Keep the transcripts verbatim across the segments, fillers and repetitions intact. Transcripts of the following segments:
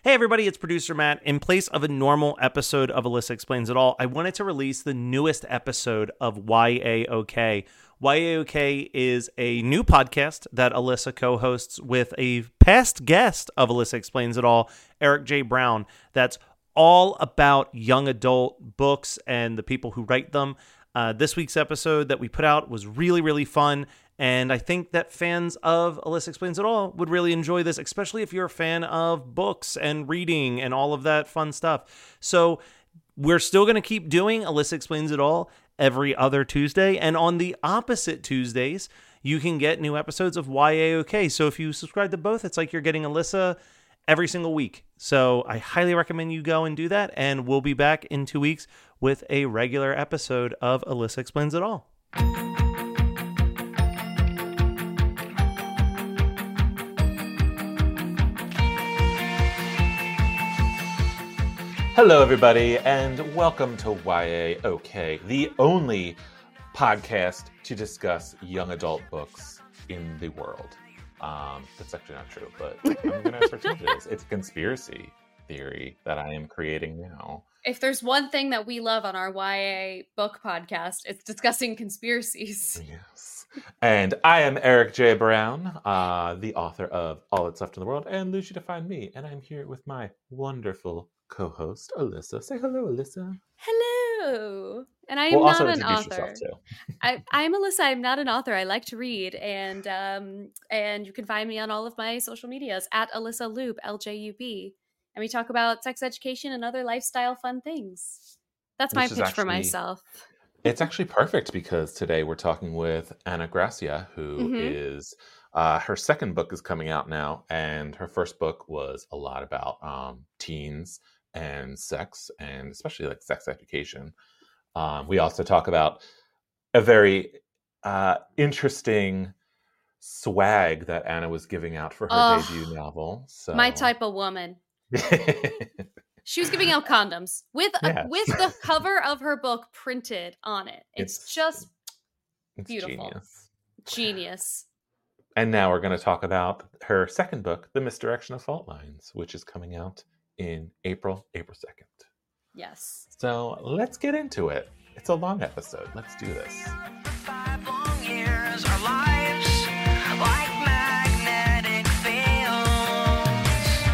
Hey everybody, it's producer Matt. In place of a normal episode of Alyssa Explains It All, I wanted to release the newest episode of Y A O K. Y A O K is a new podcast that Alyssa co-hosts with a past guest of Alyssa Explains It All, Eric J. Brown. That's all about young adult books and the people who write them. Uh, this week's episode that we put out was really, really fun. And I think that fans of Alyssa Explains It All would really enjoy this, especially if you're a fan of books and reading and all of that fun stuff. So we're still going to keep doing Alyssa Explains It All every other Tuesday. And on the opposite Tuesdays, you can get new episodes of Y A O K. So if you subscribe to both, it's like you're getting Alyssa every single week. So I highly recommend you go and do that. And we'll be back in two weeks with a regular episode of Alyssa Explains It All. Hello, everybody, and welcome to Y A O K, the only podcast to discuss young adult books in the world. Um, that's actually not true, but I'm going to pretend it is. It's a conspiracy theory that I am creating now. If there's one thing that we love on our Y A book podcast, it's discussing conspiracies. Yes. And I am Eric J. Brown, uh, the author of All That's Left in the World and Lucy to Find Me. And I'm here with my wonderful co-host, Alyssa. Say hello, Alyssa. Hello. And I am well, not also an yourself, author. too. I, I'm Alyssa. I'm not an author. I like to read. And um, and you can find me on all of my social medias at Alyssa Lube, L J U B. And we talk about sex education and other lifestyle fun things. That's my Which is pitch for actually- myself. It's actually perfect because today we're talking with Ana Gracia, who Mhm. is, uh, her second book is coming out now. And her first book was a lot about um, teens and sex, and especially like sex education. Um, we also talk about a very uh, interesting swag that Anna was giving out for her Oh, debut novel. So My type of woman. She was giving out condoms with a, Yes. with the cover of her book printed on it. It's, It's- just It's beautiful. genius. genius. And now we're going to talk about her second book, The Misdirection of Fault Lines, which is coming out in April, April second. Yes. So let's get into it. It's a long episode. Let's do this. Five long years, our lives like magnetic fields.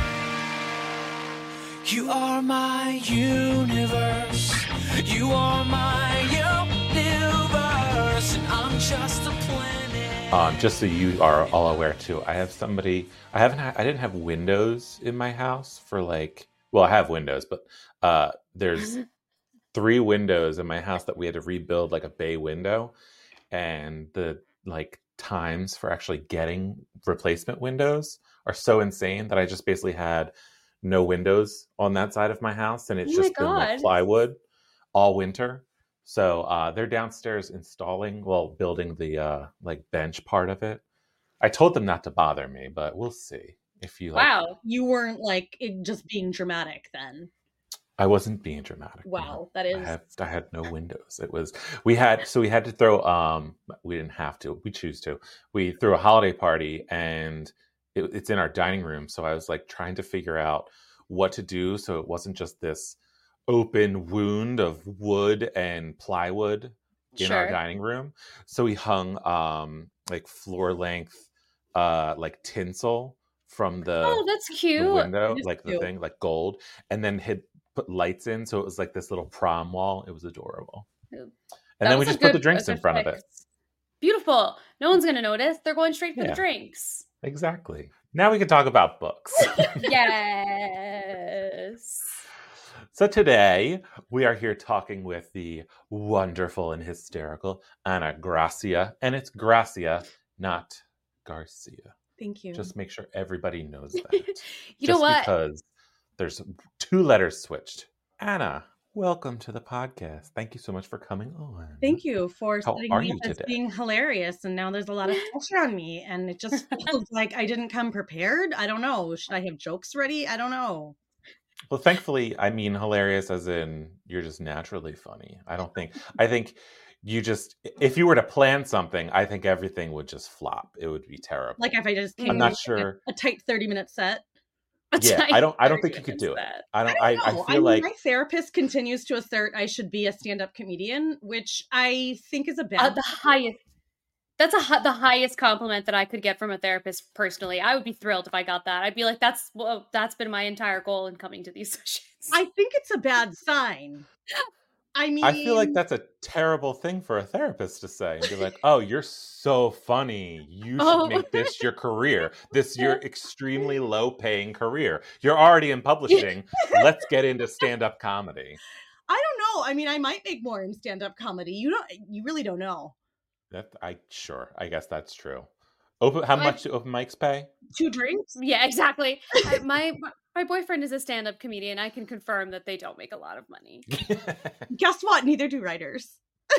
You are my universe. You are my universe, and I'm just a planet. Um, just so you are all aware too, I have somebody. I haven't. Ha- I didn't have windows in my house for like. Well, I have windows, but uh, there's three windows in my house that we had to rebuild, like a bay window, and the like times for actually getting replacement windows are so insane that I just basically had no windows on that side of my house, and it's Oh my just been like God. plywood all winter. So uh, they're downstairs installing, well, building the uh, like bench part of it. I told them not to bother me, but we'll see if you like. Wow. You weren't like it just being dramatic then. I wasn't being dramatic. no. Wow, that I is had I had no windows. It was we had so we had to throw um we didn't have to, we choose to. We threw a holiday party and it, it's in our dining room. So I was like trying to figure out what to do so it wasn't just this open wound of wood and plywood in our Sure. dining room. So we hung um like floor length uh like tinsel from the Oh, that's the cute. window, It is like the cute. thing, like gold, and then had put lights in, so it was like this little prom wall. It was adorable. That And then we was a just put the good- drinks a in good front of fix. it. Beautiful. No one's going to notice. They're going straight for Yeah. the drinks. Exactly. Now we can talk about books. Yes. So today we are here talking with the wonderful and hysterical Ana Gracia, and it's Gracia, not Garcia. Thank you. Just make sure everybody knows that. you Just know what? because there's two letters switched. Anna, welcome to the podcast. Thank you so much for coming on. Thank you for How setting are me you up as today? being hilarious, and now there's a lot of pressure on me, and it just feels like I didn't come prepared. I don't know. Should I have jokes ready? I don't know. Well, thankfully, I mean hilarious as in you're just naturally funny. I don't think, I think you just, if you were to plan something, I think everything would just flop. It would be terrible. Like if I just came I'm in not with, like, sure. a, a tight thirty minute set. Yeah, I don't I don't think you could do it. That. I don't I I, don't I know. I, feel mean, like my therapist continues to assert I should be a stand-up comedian, which I think is a bad Uh, the highest. That's a hi- the highest compliment that I could get from a therapist personally. I would be thrilled if I got that. I'd be like, that's well, that's been my entire goal in coming to these sessions. I think it's a bad sign. I mean, I feel like that's a terrible thing for a therapist to say and be like, "Oh, you're so funny. You should Oh. make this your career. This your extremely low-paying career. You're already in publishing. Let's get into stand-up comedy." I don't know. I mean, I might make more in stand-up comedy. You don't. You really don't know. That I sure. I guess that's true. Open how I- much do open mics pay? Two drinks. Yeah, exactly. I, my my boyfriend is a stand-up comedian. I can confirm that they don't make a lot of money. Guess what? Neither do writers.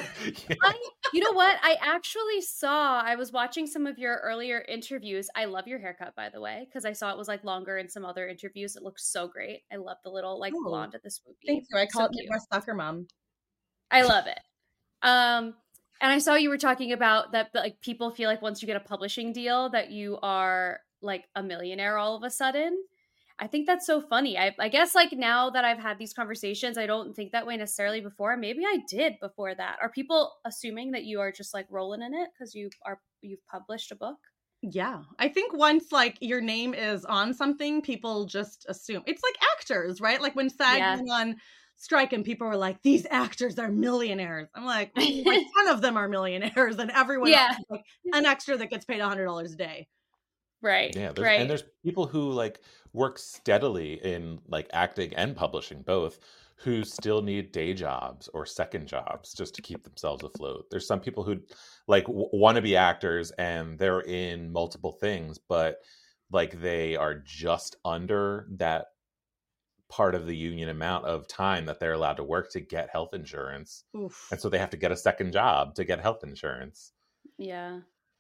I, you know what? I actually saw, I was watching some of your earlier interviews. I love your haircut, by the way, because I saw it was like longer in some other interviews. It looks so great. I love the little like Oh, blonde at the swoopy. Thank you. I call So it cute. Midwest Soccer Mom. I love it. Um, and I saw you were talking about that, like people feel like once you get a publishing deal that you are like a millionaire all of a sudden. I think that's so funny. I, I guess like now that I've had these conversations, I don't think that way necessarily before. Maybe I did before that. Are people assuming that you are just like rolling in it because you are you've published a book? Yeah, I think once like your name is on something, people just assume it's like actors, right? Like when SAG Yeah. went on strike and people were like, "These actors are millionaires." I'm like, "Mm, like ten of them are millionaires, and everyone Yeah. else is like an extra that gets paid a hundred dollars a day." Right. Yeah, there's, right. and there's people who like work steadily in like acting and publishing both, who still need day jobs or second jobs just to keep themselves afloat. There's some people who like w- want to be actors and they're in multiple things, but like they are just under that part of the union amount of time that they're allowed to work to get health insurance. Oof. And so they have to get a second job to get health insurance. Yeah.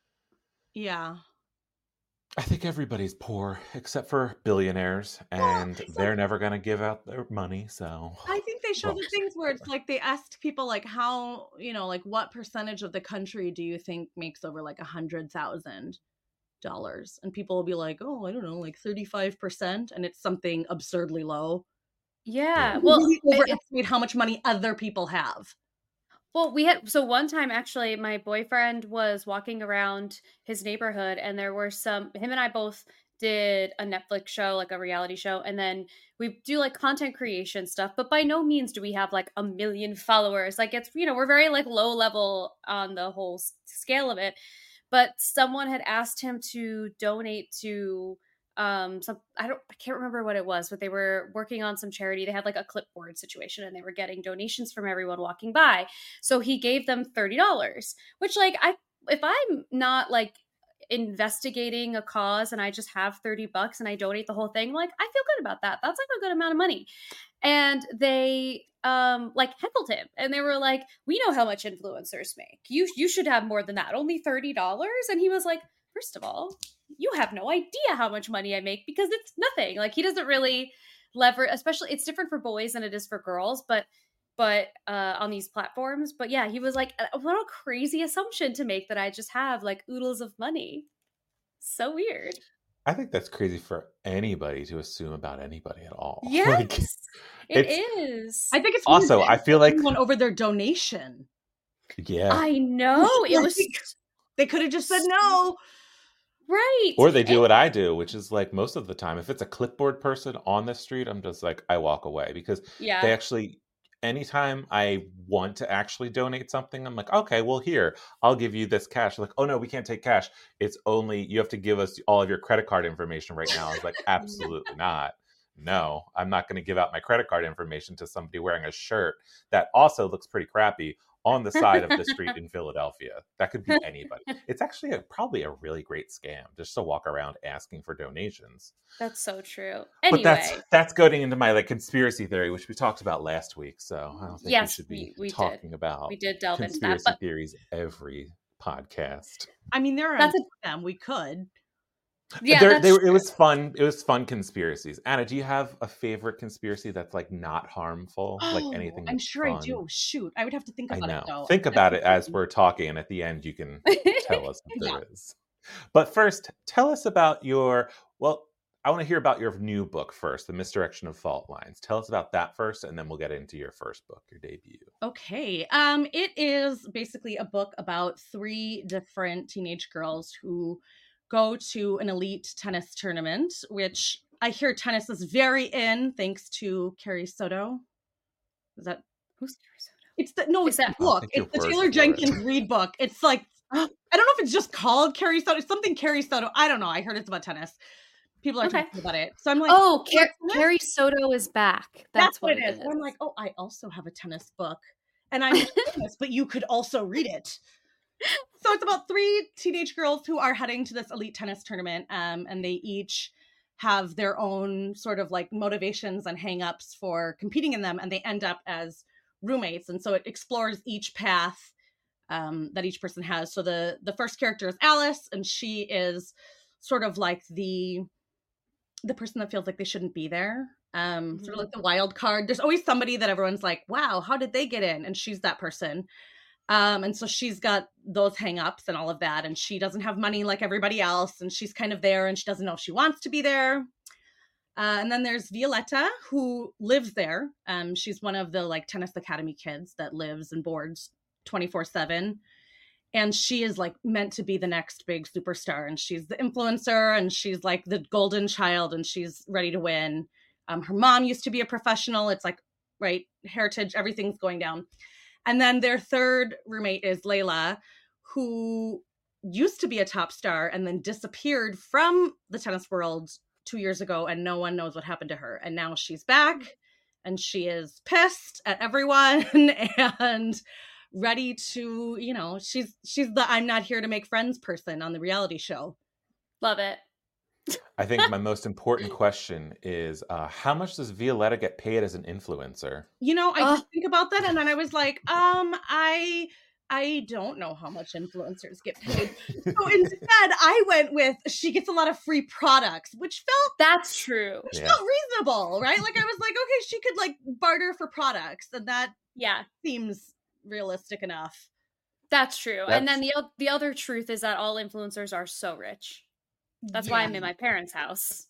Yeah. I think everybody's poor except for billionaires, and it's they're like- never going to give out their money. So I think they show Well, the things where it's like they asked people like how, you know, like what percentage of the country do you think makes over like a hundred thousand dollars? And people will be like, oh, I don't know, like thirty-five percent. And it's something absurdly low. Yeah. They Well, really it- overestimate how much money other people have. Well, we had so one time actually, my boyfriend was walking around his neighborhood, and there were some. Him and I both did a Netflix show, like a reality show, and then we do like content creation stuff. But by no means do we have like a million followers. Like it's you know we're very like low level on the whole s- scale of it. But someone had asked him to donate to um some I don't I can't remember what it was, but they were working on some charity. They had like a clipboard situation and they were getting donations from everyone walking by. So he gave them thirty dollars, which like I if I'm not like investigating a cause and I just have thirty bucks and I donate the whole thing, like I feel good about that. That's like a good amount of money. And they um like heckled him and they were like, we know how much influencers make. You you should have more than that. Only thirty dollars? And he was like, first of all, you have no idea how much money I make because it's nothing. Like he doesn't really lever, especially it's different for boys than it is for girls, but but uh on these platforms. But yeah, he was like, what a crazy assumption to make that I just have like oodles of money. So weird. I think that's crazy for anybody to assume about anybody at all. Yes, Like, it it's- is. I think it's also, weird I feel like everyone over their donation. yeah, I know it was Like, they could have just said no. right. or they do what I do, which is like most of the time, if it's a clipboard person on the street, I'm just like I walk away because Yeah. they actually. Anytime I want to actually donate something, I'm like, okay, well, here, I'll give you this cash. Like, oh, no, we can't take cash. It's only, you have to give us all of your credit card information right now. I was like, absolutely not. No, I'm not going to give out my credit card information to somebody wearing a shirt that also looks pretty crappy on the side of the street in Philadelphia. That could be anybody. It's actually a, probably a really great scam just to walk around asking for donations. That's so true. But Anyway, that's that's going into my like conspiracy theory, which we talked about last week. So I don't think Yes, we should be we- we did. talking about we did delve into that, conspiracy but theories every podcast. I mean, there are That's a- them. We could. yeah, There- that's they were- true. it was fun. It was fun conspiracies. Anna, do you have a favorite conspiracy that's like not harmful? like Oh, anything? I'm that's sure I fun? do. Shoot, I would have to think I about know. it though. Think about it as we're talking, and at the end, you can tell us if Yeah. there is. But first, tell us about your. Well, I want to hear about your new book first, The Misdirection of Fault Lines. Tell us about that first, and then we'll get into your first book, your debut. Okay. Um, it is basically a book about three different teenage girls who go to an elite tennis tournament, which I hear tennis is very in, thanks to Carrie Soto. Is that Who's Carrie Soto? It's the no, Is it's that- the I'll book. take your It's the word Taylor for Jenkins it. Reid book. It's like I don't know if it's just called Carrie Soto. It's something Carrie Soto. I don't know. I heard it's about tennis. People are Okay. talking about it. So I'm like, Oh, Car- tennis? Carrie Soto is back. That's, That's what it is. And I'm like, oh, I also have a tennis book. And I'm into tennis, but you could also read it. So it's about three teenage girls who are heading to this elite tennis tournament. Um, and they each have their own sort of like motivations and hangups for competing in them. And they end up as roommates. And so it explores each path um, that each person has. So the, the first character is Alice, and she is sort of like the the person that feels like they shouldn't be there. Um, mm-hmm. Sort of like the wild card. There's always somebody that everyone's like, wow, how did they get in? And she's that person. Um, and so she's got those hang-ups and all of that. And she doesn't have money like everybody else. And she's kind of there, and she doesn't know if she wants to be there. Uh, and then there's Violetta, who lives there. Um, she's one of the like tennis academy kids that lives and boards twenty-four seven. And she is like meant to be the next big superstar. And she's the influencer, and she's like the golden child, and she's ready to win. Um, her mom used to be a professional. It's like, right, heritage, everything's going down. And then their third roommate is Layla, who used to be a top star and then disappeared from the tennis world two years ago, and no one knows what happened to her. And now she's back, and she is pissed at everyone and ready to, you know, she's she's the I'm not here to make friends person on the reality show. Love it. I think my most important question is, uh, how much does Violetta get paid as an influencer? You know, I Oh. did think about that, and then I was like, um, I I don't know how much influencers get paid. So instead, I went with she gets a lot of free products, which felt That's true. which Yeah. felt reasonable, right? Like I was like, okay, she could like barter for products, and that Yeah, seems realistic enough. that's true. And then That's- the o- the other truth is that all influencers are so rich. That's why I'm Yeah. in my parents' house.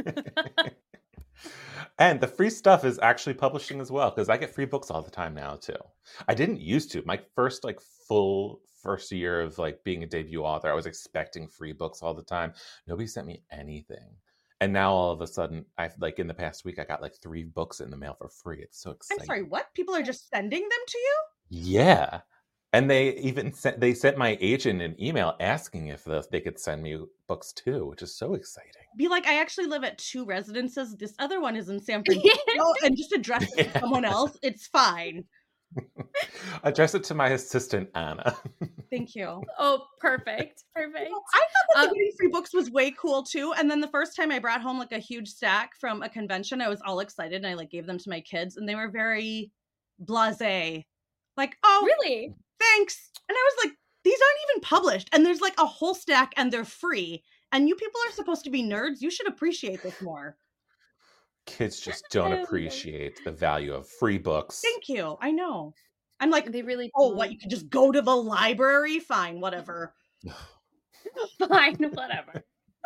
And the free stuff is actually publishing as well, because I get free books all the time now too. I didn't used to. My first like full first year of like being a debut author, I was expecting free books all the time. Nobody sent me anything. And now all of a sudden, I've like in the past week, I got like three books in the mail for free. It's so exciting. I'm sorry, what? People are just sending them to you? Yeah. And they even sent they sent my agent an email asking if the, they could send me books too, which is so exciting. Be like, I actually live at two residences. This other one is in San Francisco, and just address it to Yeah. someone else. It's fine. Address it to my assistant, Anna. Thank you. Oh, perfect. Perfect. I thought that Um, the getting free books was way cool too. And then the first time I brought home like a huge stack from a convention, I was all excited, and I like gave them to my kids, and they were very blasé. Like, oh, Really? thanks. And I was like, these aren't even published, and there's like a whole stack, and they're free. And you people are supposed to be nerds. You should appreciate this more. Kids just don't I love it. appreciate the value of free books. Thank you. I know. I'm like, They really oh, don't. what? You could just go to the library? Fine, whatever. Fine, whatever.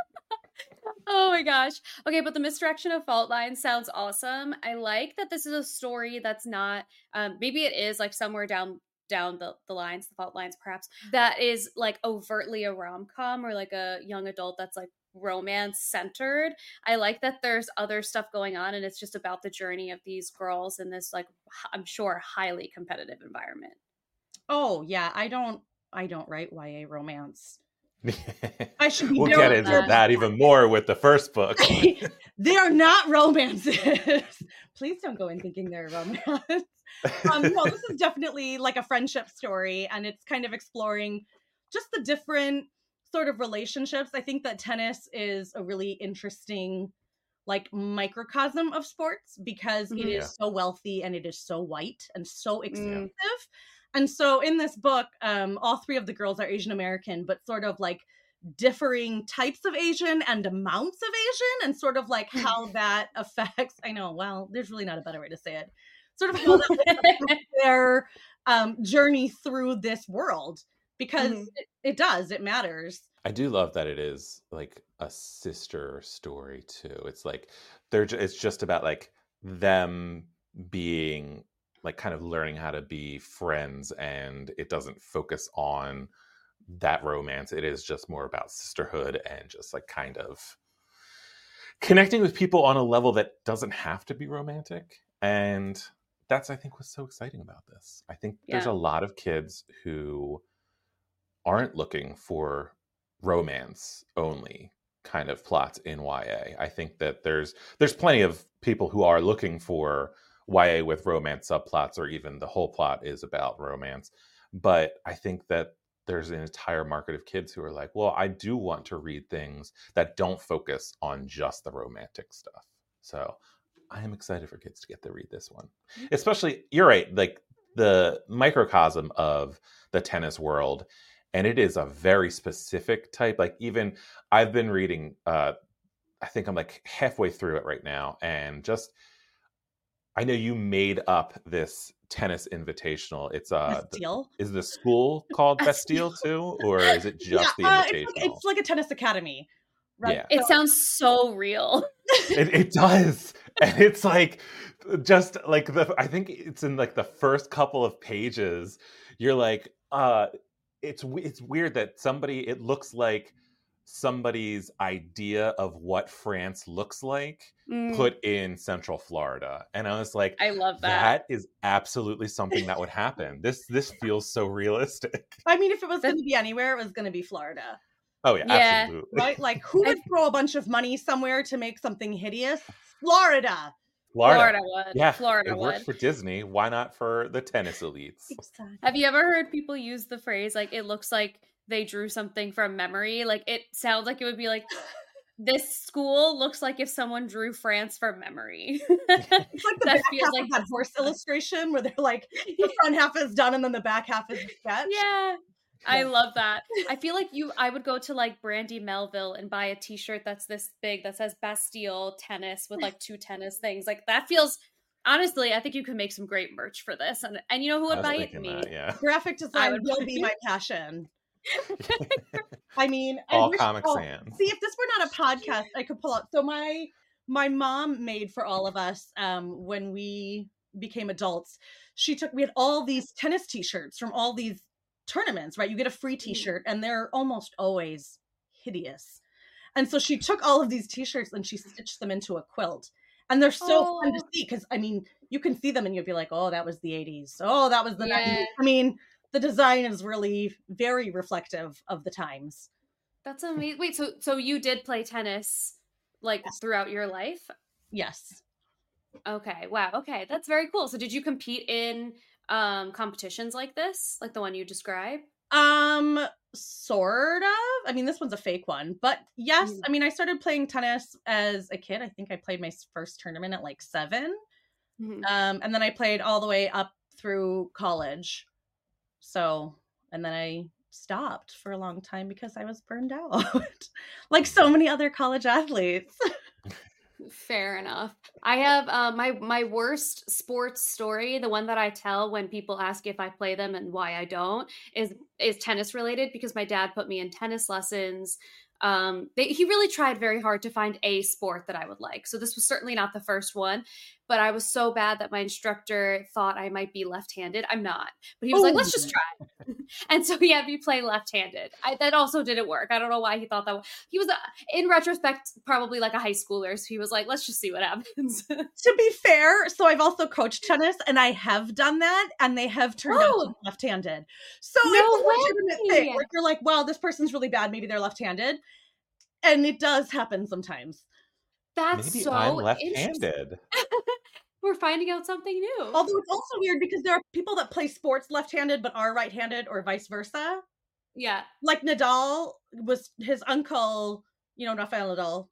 Oh my gosh. Okay, but the misdirection of fault lines sounds awesome. I like that this is a story that's not um maybe it is like somewhere down down the, the lines, the fault lines perhaps, that is like overtly a rom-com or like a young adult that's like romance centered. I like that there's other stuff going on, and it's just about the journey of these girls in this like h- I'm sure highly competitive environment. Oh yeah, I don't. I don't write Y A romance. I should be We'll known get for into that. that even more with the first book. They are not romances. Please don't go in thinking they're a romance. Um, no, this is definitely like a friendship story, and it's kind of exploring just the different sort of relationships. I think that tennis is a really interesting like microcosm of sports because it Mhm. is Yeah. so wealthy, and it is so white and so Mm. expensive. And so in this book, um, all three of the girls are Asian American, but sort of like differing types of Asian and amounts of Asian, and sort of like how that affects, I know, well, there's really not a better way to say it, sort of how that affects their um, journey through this world, because Mhm. it, it does, it matters. I do love that it is like a sister story too. It's like they're ju- it's just about like them being like kind of learning how to be friends, and it doesn't focus on that romance. It is just more about sisterhood and just like kind of connecting with people on a level that doesn't have to be romantic. And that's, I think, what's so exciting about this. I think there's Yeah. a lot of kids who aren't looking for romance only kind of plots in Y A. I think that there's there's plenty of people who are looking for Y A with romance subplots, or even the whole plot is about romance. But I think that there's an entire market of kids who are like, well, I do want to read things that don't focus on just the romantic stuff. So I am excited for kids to get to read this one. Especially, you're right, like the microcosm of the tennis world. And it is a very specific type. Like even I've been reading, uh, I think I'm like halfway through it right now. And just, I know you made up this tennis invitational. It's uh, the- Bastille. is the school called Bastille too? Or is it just Yeah, uh, the it's, invitational? like, it's like a tennis academy, right? Yeah. It sounds so real. it, it does. And it's like, just like the, I think it's in like the first couple of pages, you're like, uh, it's it's weird that somebody, it looks like somebody's idea of what France looks like Mm, put in Central Florida. And I was like, I love that. that is absolutely something that would happen. This this feels so realistic. I mean, if it was That- going to be anywhere, it was going to be Florida, Oh yeah, Yeah. absolutely. right? Like, who would throw a bunch of money somewhere to make something hideous? Florida. Florida. Florida would. Yeah, Florida it works would. for Disney. Why not for the tennis elites? Exactly. Have you ever heard people use the phrase like it looks like they drew something from memory? Like it sounds like it would be like this school looks like if someone drew France from memory. It's like the That back feels half like of that horse illustration where they're like, the front half is done and then the back half is a sketch. Yeah. I Yeah. love that. I feel like you I would go to like Brandy Melville and buy a t-shirt that's this big that says Bastille tennis with like two tennis things. Like that feels honestly, I think you could make some great merch for this. And and you know who I would was buy it? thinking Me. that, yeah. Graphic design would will buy be it. my passion. I mean, I All wish- Comic oh, Sans. See, if this were not a podcast, I could pull out. So my my mom made for all of us um, when we became adults. She took we had all these tennis T-shirts from all these tournaments. Right, you get a free T-shirt, and they're almost always hideous. And so she took all of these T-shirts and she stitched them into a quilt. And they're so fun to Oh. see because I mean, you can see them and you'll be like, "Oh, that was the eighties. Oh, that was the Yeah. nineties." I mean, the design is really very reflective of the times. That's amazing. Wait, so so you did play tennis like Yes. throughout your life? Yes. Okay. Wow. Okay. That's very cool. So did you compete in um competitions like this? Like the one you described? Um, sort of. I mean, this one's a fake one, but yes. Mm. I mean, I started playing tennis as a kid. I think I played my first tournament at like seven. Mhm. Um, and then I played all the way up through college. So, and then I stopped for a long time because I was burned out, like so many other college athletes. Fair enough. I have uh, my my worst sports story, the one that I tell when people ask if I play them and why I don't, is is tennis related because my dad put me in tennis lessons. Um, they, he really tried very hard to find a sport that I would like. So this was certainly not the first one, but I was so bad that my instructor thought I might be left-handed. I'm not, but he was like, let's just try. And so he had me play left-handed. I, that also didn't work. I don't know why he thought that. He was, uh, in retrospect, probably like a high schooler. So he was like, let's just see what happens. To be fair, so I've also coached tennis and I have done that and they have turned out to Oh. be left-handed. So No it's a legitimate way. thing where you're like, wow, this person's really bad. Maybe they're left-handed. And it does happen sometimes. That's Maybe so I'm interesting. left-handed. We're finding out something new. Although it's also weird because there are people that play sports left-handed but are right-handed or vice versa. Yeah. Like Nadal was his uncle, you know, Rafael Nadal.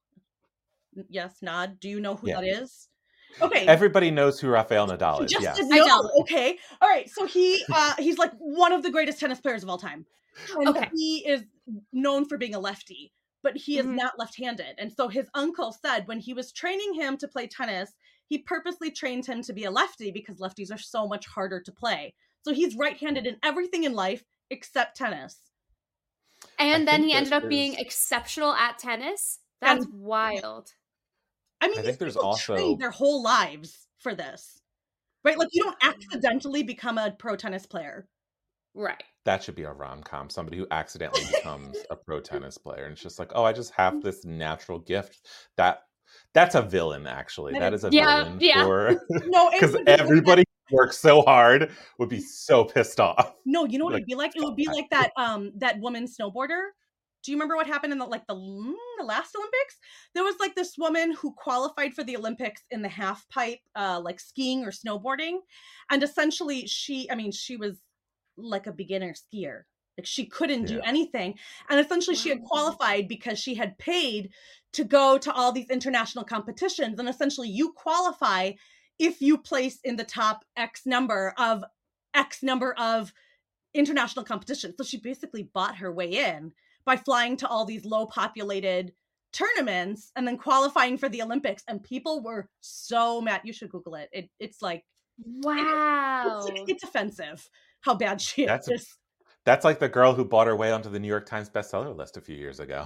Yes, nod. Do you know who Yeah. that is? Okay. Everybody knows who Rafael Nadal is. Just Yes. to I know. don't. Okay. All right. So he uh he's like one of the greatest tennis players of all time. And Okay. he is known for being a lefty, but he is Mhm. not left-handed. And so his uncle said when he was training him to play tennis, he purposely trained him to be a lefty because lefties are so much harder to play. So he's right-handed in everything in life except tennis. And I then think he that ended up being there's- exceptional at tennis. That's wild. I mean, I these think there's people also- trained their whole lives for this, right? Like, you don't accidentally become a pro tennis player. Right. That should be a rom-com. Somebody who accidentally becomes a pro tennis player, and it's just like, oh, I just have this natural gift. That that's a villain, actually. That That is- is a Yeah, villain yeah. for No, it because would be like that- everybody who works so hard would be so pissed off. No, you know what Like, it'd be like? It would be like that um that woman snowboarder. Do you remember what happened in the like the, mm, the last Olympics? There was like this woman who qualified for the Olympics in the half pipe, uh, like skiing or snowboarding, and essentially she, I mean, she was like a beginner skier. Like she couldn't do Yeah. anything, and essentially she had Wow. qualified because she had paid to go to all these international competitions, and essentially you qualify if you place in the top X number of X number of international competitions. So she basically bought her way in by flying to all these low populated tournaments and then qualifying for the Olympics. And people were so mad. You should Google it. it it's like, Wow. it's, it's offensive how bad she is. That's- That's like the girl who bought her way onto the New York Times bestseller list a few years ago.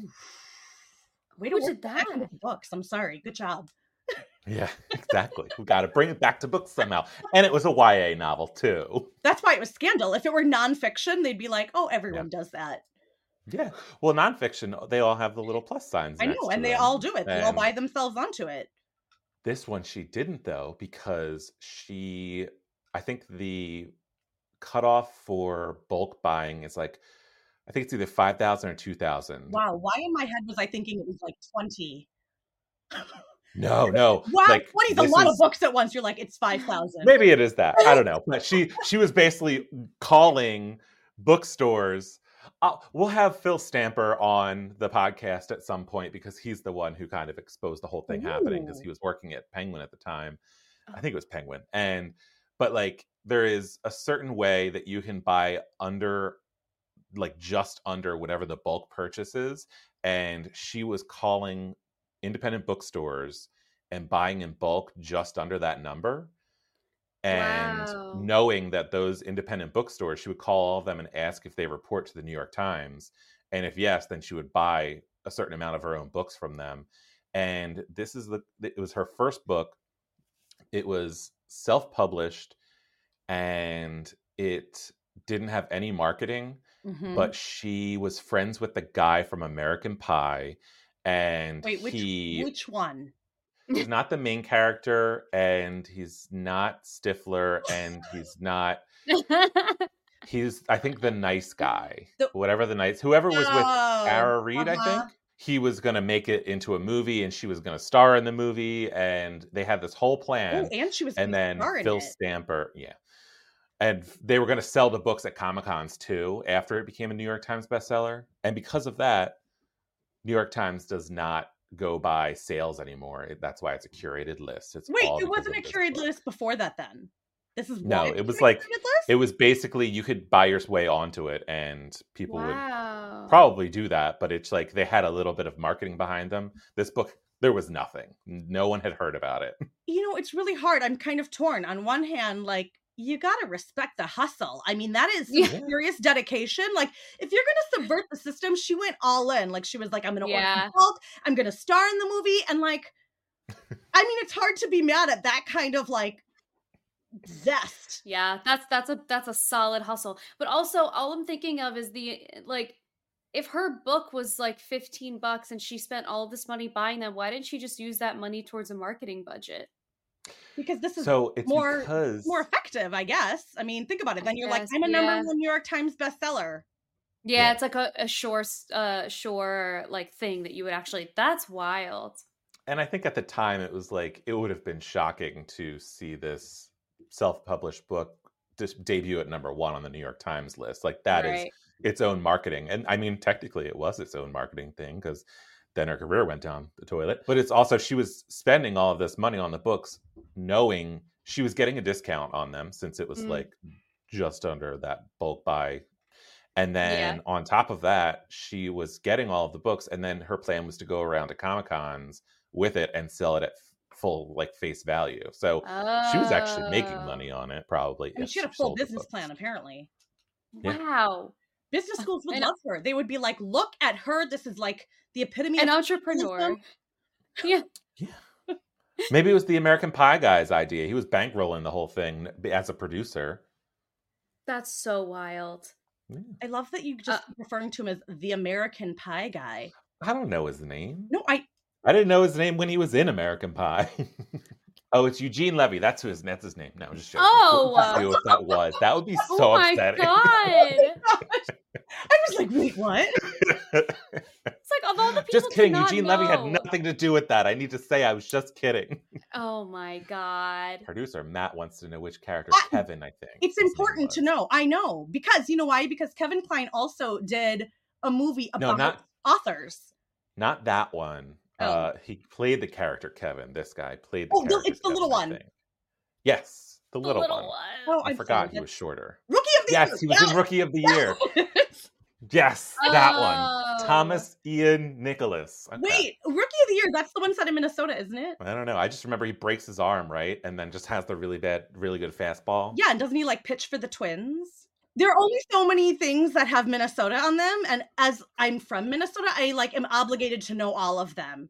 Way Who to did work back that? with books. I'm sorry. Good job. Yeah, exactly. We got to bring it back to books somehow. And it was a Y A novel, too. That's why it was scandal. If it were nonfiction, they'd be like, oh, everyone does that. Yeah. Well, nonfiction, they all have the little plus signs. I next know. to And they them. all do it. They all And buy themselves onto it. This one she didn't, though, because she, I think the cutoff for bulk buying is like, I think it's either five thousand or two thousand. Wow. Why in my head was I thinking it was like twenty? No, no. Wow, like, twenty is a this lot of is- books at once. You're like, it's five thousand. Maybe it is that. I don't know. But she she was basically calling bookstores. Uh, we'll have Phil Stamper on the podcast at some point because he's the one who kind of exposed the whole thing happening because Ooh. he was working at Penguin at the time. I think it was Penguin. And but like there is a certain way that you can buy under like just under whatever the bulk purchase is. And she was calling independent bookstores and buying in bulk just under that number. And Wow. knowing that those independent bookstores, she would call all of them and ask if they report to the New York Times. And if yes, then she would buy a certain amount of her own books from them. And this is the, it was her first book. It was self-published and it didn't have any marketing, Mhm. but she was friends with the guy from American Pie. And Wait, which he which one? he's not the main character, and he's not Stifler, and he's not he's I think the nice guy. The- Whatever the nice whoever was with Oh, Tara Reid, I uh-huh. think. He was gonna make it into a movie and she was gonna star in the movie, and they had this whole plan. Oh, and she was and gonna then star in Phil it. Stamper, yeah. And they were gonna sell the books at Comic-Cons too after it became a New York Times bestseller. And because of that, New York Times does not go by sales anymore. It- That's why it's a curated list. It's Wait, all it because wasn't a of this curated book. list before that then. This is No, why it became was a like- curated list? It was basically you could buy your way onto it, and people would Wow. probably do that, but it's like they had a little bit of marketing behind them. This book, there was nothing. No one had heard about it. You know, it's really hard. I'm kind of torn. On one hand, like, you gotta respect the hustle. I mean, that is some Yeah. serious dedication. Like, if you're gonna subvert the system, she went all in. Like, she was like, I'm gonna order Yeah. in bulk, I'm gonna star in the movie, and like, I mean, it's hard to be mad at that kind of like zest. Yeah, that's that's a that's a solid hustle. But also all I'm thinking of is the like if her book was like fifteen bucks and she spent all of this money buying them, why didn't she just use that money towards a marketing budget? Because this is So it's more because more effective, I guess. I mean, think about it. I Then you're like, guess, I'm a number yeah. one New York Times bestseller. Yeah, Yeah. it's like a, a shore s- uh shore like thing that you would actually that's wild. and I think at the time it was like it would have been shocking to see this self-published book just debut at number one on the New York Times list. Like that is Right. its own marketing. And I mean, technically it was its own marketing thing because then her career went down the toilet. But it's also she was spending all of this money on the books knowing she was getting a discount on them since it was Mm. like just under that bulk buy. And then Yeah. on top of that, she was getting all of the books, and then her plan was to go around to Comic-Cons with it and sell it at f- full like face value. So she was actually making Oh. money on it, probably. I mean, if she had a full sold the business books. plan, apparently. Yeah. Wow. Business schools would And- love her. They would be like, look at her. This is like the epitome An of entrepreneur. capitalism. Yeah. Yeah. Maybe it was the American Pie guy's idea. He was bankrolling the whole thing as a producer. That's so wild. Yeah. I love that you just Uh, referring to him as the American Pie guy. I don't know his name. No, I I didn't know his name when he was in American Pie. Oh, it's Eugene Levy. That's who his that's his name. No, I'm just joking. Oh, Who knew what that was? That would be so oh my upsetting. god. I was like, wait, what? It's like of all the people Just to kidding. not Eugene Levy had know. nothing to do with that. I need to say I was just kidding. Oh my god. Producer Matt wants to know which character, I- Kevin, I think. It's his name important to was. know. I know. Because, you know why? Because Kevin Kline also did a movie No, about not- authors. Not that one. Oh. Uh, he played the character Kevin. This guy played the Oh, the- character. it's the little Kevin, I one. think. Yes, the The little, little one. one. Oh, I I'm forgot sorry. he was shorter. Rookie of the Yes, Year. he was Yes. in Rookie of the Year. Yes. Yes, that one. Oh. Thomas Ian Nicholas. Okay. Wait, Rookie of the Year. That's the one set in Minnesota, isn't it? I don't know. I just remember he breaks his arm, right? And then just has the really bad, really good fastball. Yeah, and doesn't he like pitch for the Twins? There are only so many things that have Minnesota on them, and as I'm from Minnesota, I like am obligated to know all of them.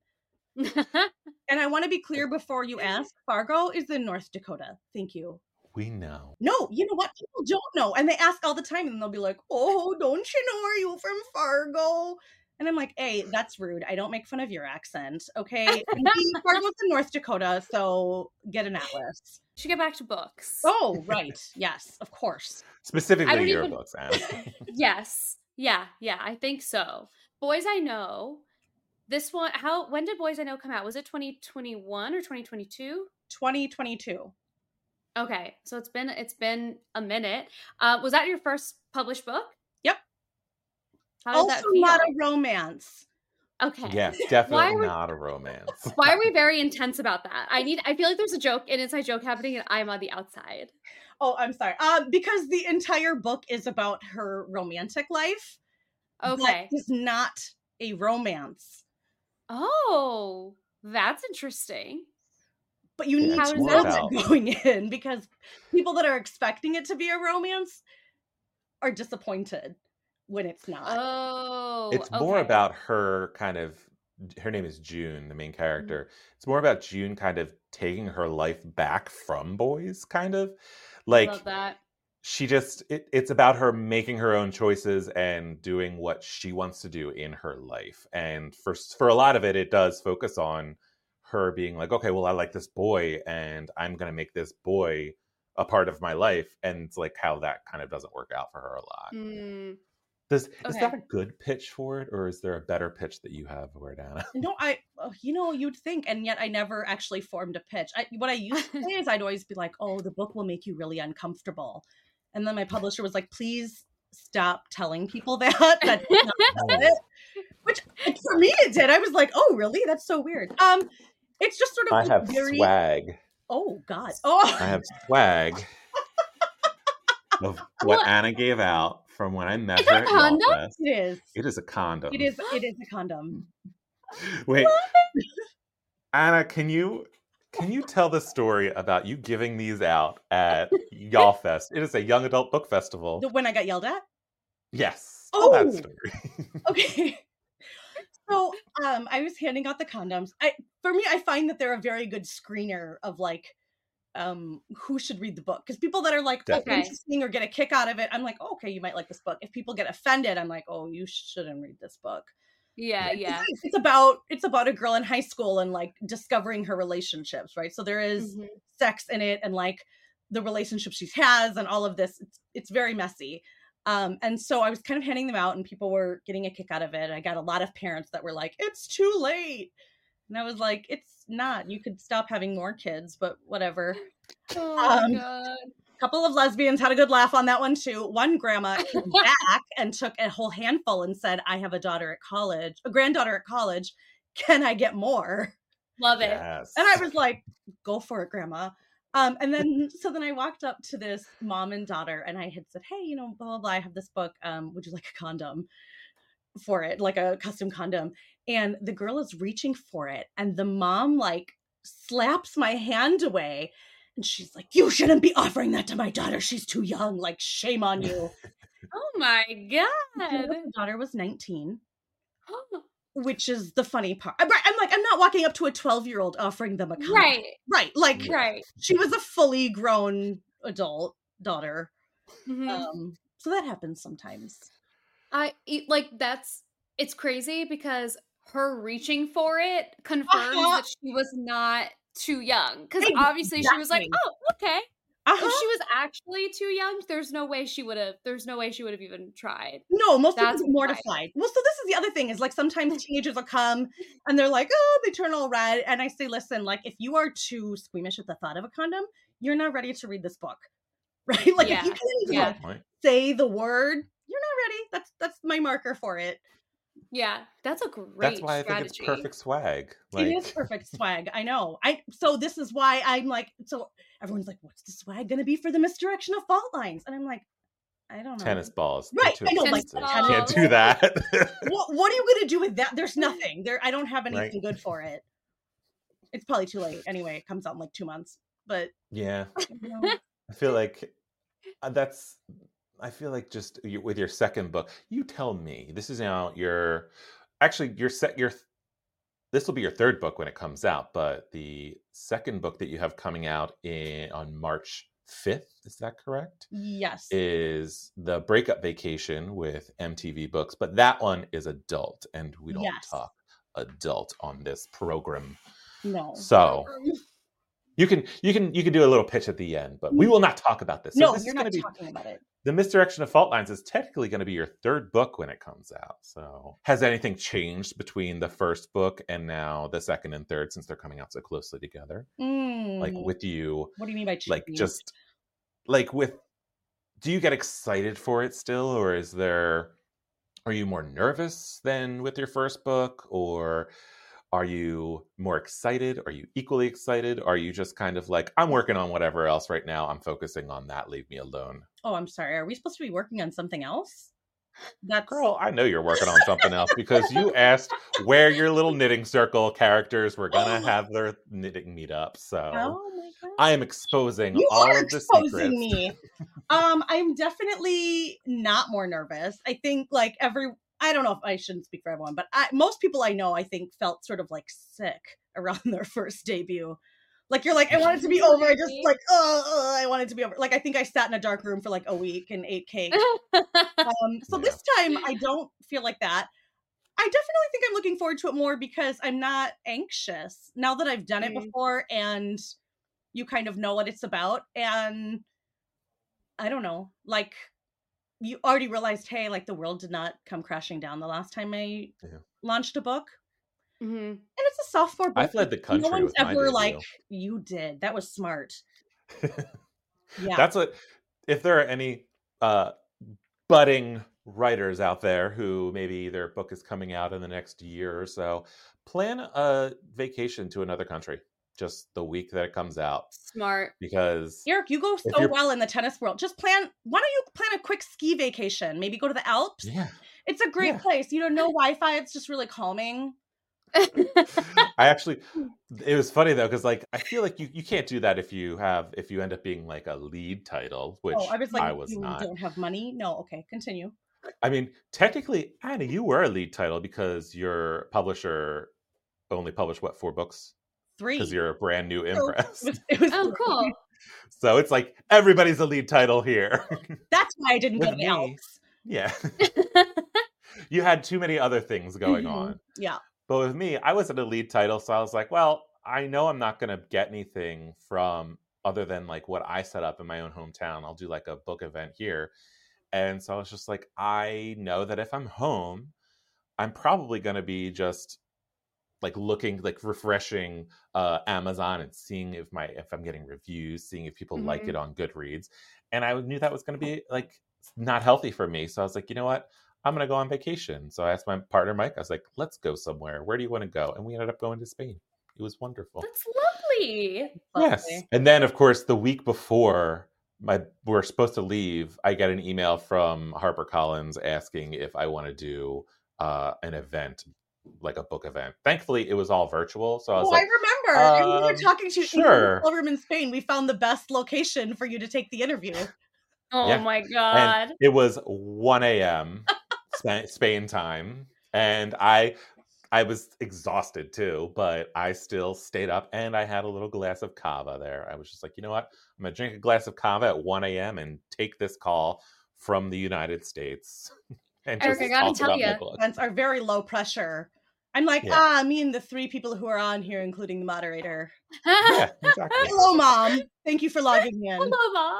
And I want to be clear before you ask, Fargo is in North Dakota. Thank you. We know. No, you know what? People don't know. And they ask all the time, and they'll be like, oh, don't you know, are you from Fargo? And I'm like, hey, that's rude. I don't make fun of your accent, okay? And B, Fargo's in North Dakota, so get an atlas. Should get back to books. Oh, right. Yes, of course. I Specifically don't your even- books, Anna. Yes. Yeah, yeah, I think so. Boys I Know. This one, how when did Boys I Know come out? Was it twenty twenty-one or twenty twenty-two? twenty twenty-two. Okay, so it's been it's been a minute. Uh, was that your first published book? Yep. How did Also that feel? not a romance. Okay. Yes, definitely Why would- not a romance. Why are we very intense about that? I need. I feel like there's a joke, an inside joke happening, and I'm on the outside. Oh, I'm sorry. Um, because the entire book is about her romantic life. Okay. But it's not a romance. Oh, that's interesting. But you Yeah, need it's to more know about- that going in, because people that are expecting it to be a romance are disappointed when it's not. Oh, It's more okay. about her kind of, her name is June, the main Mm-hmm. character. It's more about June kind of taking her life back from boys, kind of. Like, Love that. she just, it, it's about her making her own choices and doing what she wants to do in her life. And for, for a lot of it, it does focus on her being like, okay, well, I like this boy and I'm going to make this boy a part of my life. And it's like how that kind of doesn't work out for her a lot. Mm, Does, Is Okay. that a good pitch for it, or is there a better pitch that you have for it, Anna? No, I, oh, you know, you'd think, and yet I never actually formed a pitch. I, what I used to say is I'd always be like, oh, the book will make you really uncomfortable. And then my publisher was like, please stop telling people that. That's not it. Which for me it did. I was like, oh, really? That's so weird. Um, It's just sort of I like have very... swag. Oh, God. Oh, I have swag of what What? Anna gave out from when I met Is her that at a condom? Yalfest. it is. It is a condom. It is. It is a condom. Wait, Anna, can you can you tell the story about you giving these out at Yalfest? It is a young adult book festival. The, when I got yelled at? Yes. Tell that Oh! story. Okay. So um I was handing out the condoms. I for me, I find that they're a very good screener of like um who should read the book. Because people that are like, oh, Definitely. interesting or get a kick out of it, I'm like, oh, okay, you might like this book. If people get offended, I'm like, oh, you shouldn't read this book. yeah, It's yeah. nice. It's about it's about a girl in high school and like discovering her relationships, right? So there is Mhm. sex in it and like the relationship she has and all of this. It's it's very messy. Um, and so I was kind of handing them out and people were getting a kick out of it. I got a lot of parents that were like, it's too late. And I was like, it's not. You could stop having more kids, but whatever. Oh Um, my god. A couple of lesbians had a good laugh on that one too. One grandma came back and took a whole handful and said, I have a daughter at college, a granddaughter at college. Can I get more? Love it. Yes. And I was like, go for it, grandma. Um, and then, so then I walked up to this mom and daughter and I had said, hey, you know, blah, blah, blah, I have this book. Um, would you like a condom for it? Like a custom condom. And the girl is reaching for it. And the mom like slaps my hand away. And she's like, you shouldn't be offering that to my daughter. She's too young. Like, shame on you. Oh my The god. daughter was nineteen, which is the funny part. I'm, I'm like, I'm not walking up to a twelve-year-old offering them a condom. Right. Right. Like, Yeah. Right. she was a fully grown adult daughter. Mhm. Um, so that happens sometimes. I e- like that's it's crazy because her reaching for it confirms Uh-huh. that she was not too young. Because obviously she was like, Exactly. "Oh, okay." Uh-huh. If she was actually too young, there's no way she would have. There's no way she would have even tried. No, most That's people are mortified. Well, so this is the other thing is like sometimes teenagers will come and they're like, oh, they turn all red. And I say, listen, like if you are too squeamish at the thought of a condom, you're not ready to read this book. Right? Like Yeah. if you can't even Yeah. like, Point. say the word, you're not ready. That's that's my marker for it. Yeah, that's a great That's why I strategy. think it's perfect swag. Like, It is perfect swag. I know. I so this is why I'm like, so everyone's like, what's the swag gonna be for the misdirection of fault lines? And I'm like, I don't know. tennis balls. Right, They're I know, too like, expensive. tennis Can't balls. do that. What what are you gonna do with that? There's nothing. There I don't have anything Right. good for it. It's probably too late. Anyway, it comes out in like two months. But Yeah. you know, I feel like uh, that's. I feel like just you, with your second book, you tell me. This is now your. Actually, your set your. This will be your third book when it comes out, but the second book that you have coming out in on March fifth, is that correct? yes. Is the Breakup Vacation with M T V Books, but that one is adult, and we don't Yes. talk adult on this program. No. So you can you can you can do a little pitch at the end, but we will not talk about this. So no, this you're is not going to be talking about it. the Misdirection of Fault Lines is technically going to be your third book when it comes out. So has anything changed between the first book and now the second and third since they're coming out so closely together? Like Mm, with you, what do you mean by like changed? just like with do you get excited for it still, or is there are you more nervous than with your first book, or are you more excited? Are you equally excited? Are you just kind of like, I'm working on whatever else right now, I'm focusing on that, leave me alone? Oh, I'm sorry. Are we supposed to be working on something else? That's Girl, I know you're working on something else because you asked where your little knitting circle characters were gonna have their knitting meetup. So oh my god. I am exposing You all are of the exposing secrets. me. um, I'm definitely not more nervous. I think like every I don't know if I shouldn't speak for everyone, but I, most people I know, I think, felt sort of like sick around their first debut. Like you're like, I want it to be over. I just like, oh, I want it to be over. Like I think I sat in a dark room for like a week and ate cake. Um, so Yeah. this time I don't feel like that. I definitely think I'm looking forward to it more because I'm not anxious now that I've done it Mm. before and you kind of know what it's about. And I don't know, like you already realized, hey, like the world did not come crashing down the last time I Yeah. launched a book. Mhm. And it's a sophomore book. I fled the country No one's with my ever debut. like, you did. That was smart. Yeah. That's what if there are any uh budding writers out there who maybe their book is coming out in the next year or so, plan a vacation to another country just the week that it comes out, Smart. because Eric, you go if so you're- well in the tennis world. Just plan, why don't you plan a quick ski vacation? Maybe go to the Alps. yeah, It's a great Yeah. place. You know, no Wi-Fi. It's just really calming. I actually, it was funny though, because like I feel like you, you can't do that if you have if you end up being like a lead title, which oh, I was like, I was you not. don't have money? No, okay, continue. I mean, technically, Anna, you were a lead title because your publisher only published what four books Three. because you're a brand new So, impress. It was, it was Oh, three. cool. So it's like everybody's a lead title here. That's why I didn't go With to me. the Alps. Yeah. You had too many other things going Mhm. on. Yeah. But with me, I wasn't a lead title, so I was like, well, I know I'm not going to get anything from other than like what I set up in my own hometown. I'll do like a book event here. And so I was just like, I know that if I'm home, I'm probably going to be just like looking, like refreshing uh, Amazon and seeing if my if I'm getting reviews, seeing if people like Mhm. it on Goodreads. And I knew that was going to be like not healthy for me. So I was like, you know what? I'm going to go on vacation. So I asked my partner, Mike, I was like, let's go somewhere. Where do you want to go? And we ended up going to Spain. It was wonderful. That's lovely. Yes. Lovely. And then, of course, the week before my we're supposed to leave, I get an email from HarperCollins asking if I want to do uh, an event, like a book event. Thankfully, it was all virtual. So I was Oh, like, I remember. And we were um, talking to you sure. Silverman, Spain. We found the best location for you to take the interview. Oh Yeah. my And god. it was one a.m. Spa- Spain time, and I I was exhausted too, but I still stayed up and I had a little glass of cava there. I was just like, you know what? I'm gonna drink a glass of cava at one a.m. and take this call from the United States and Eric, I just gotta talk tell about my you. book. Events are very low pressure. I'm like, Yeah. ah, me and the three people who are on here, including the moderator. Yeah, exactly. Hello, Mom. Thank you for logging in. Hello, Mom.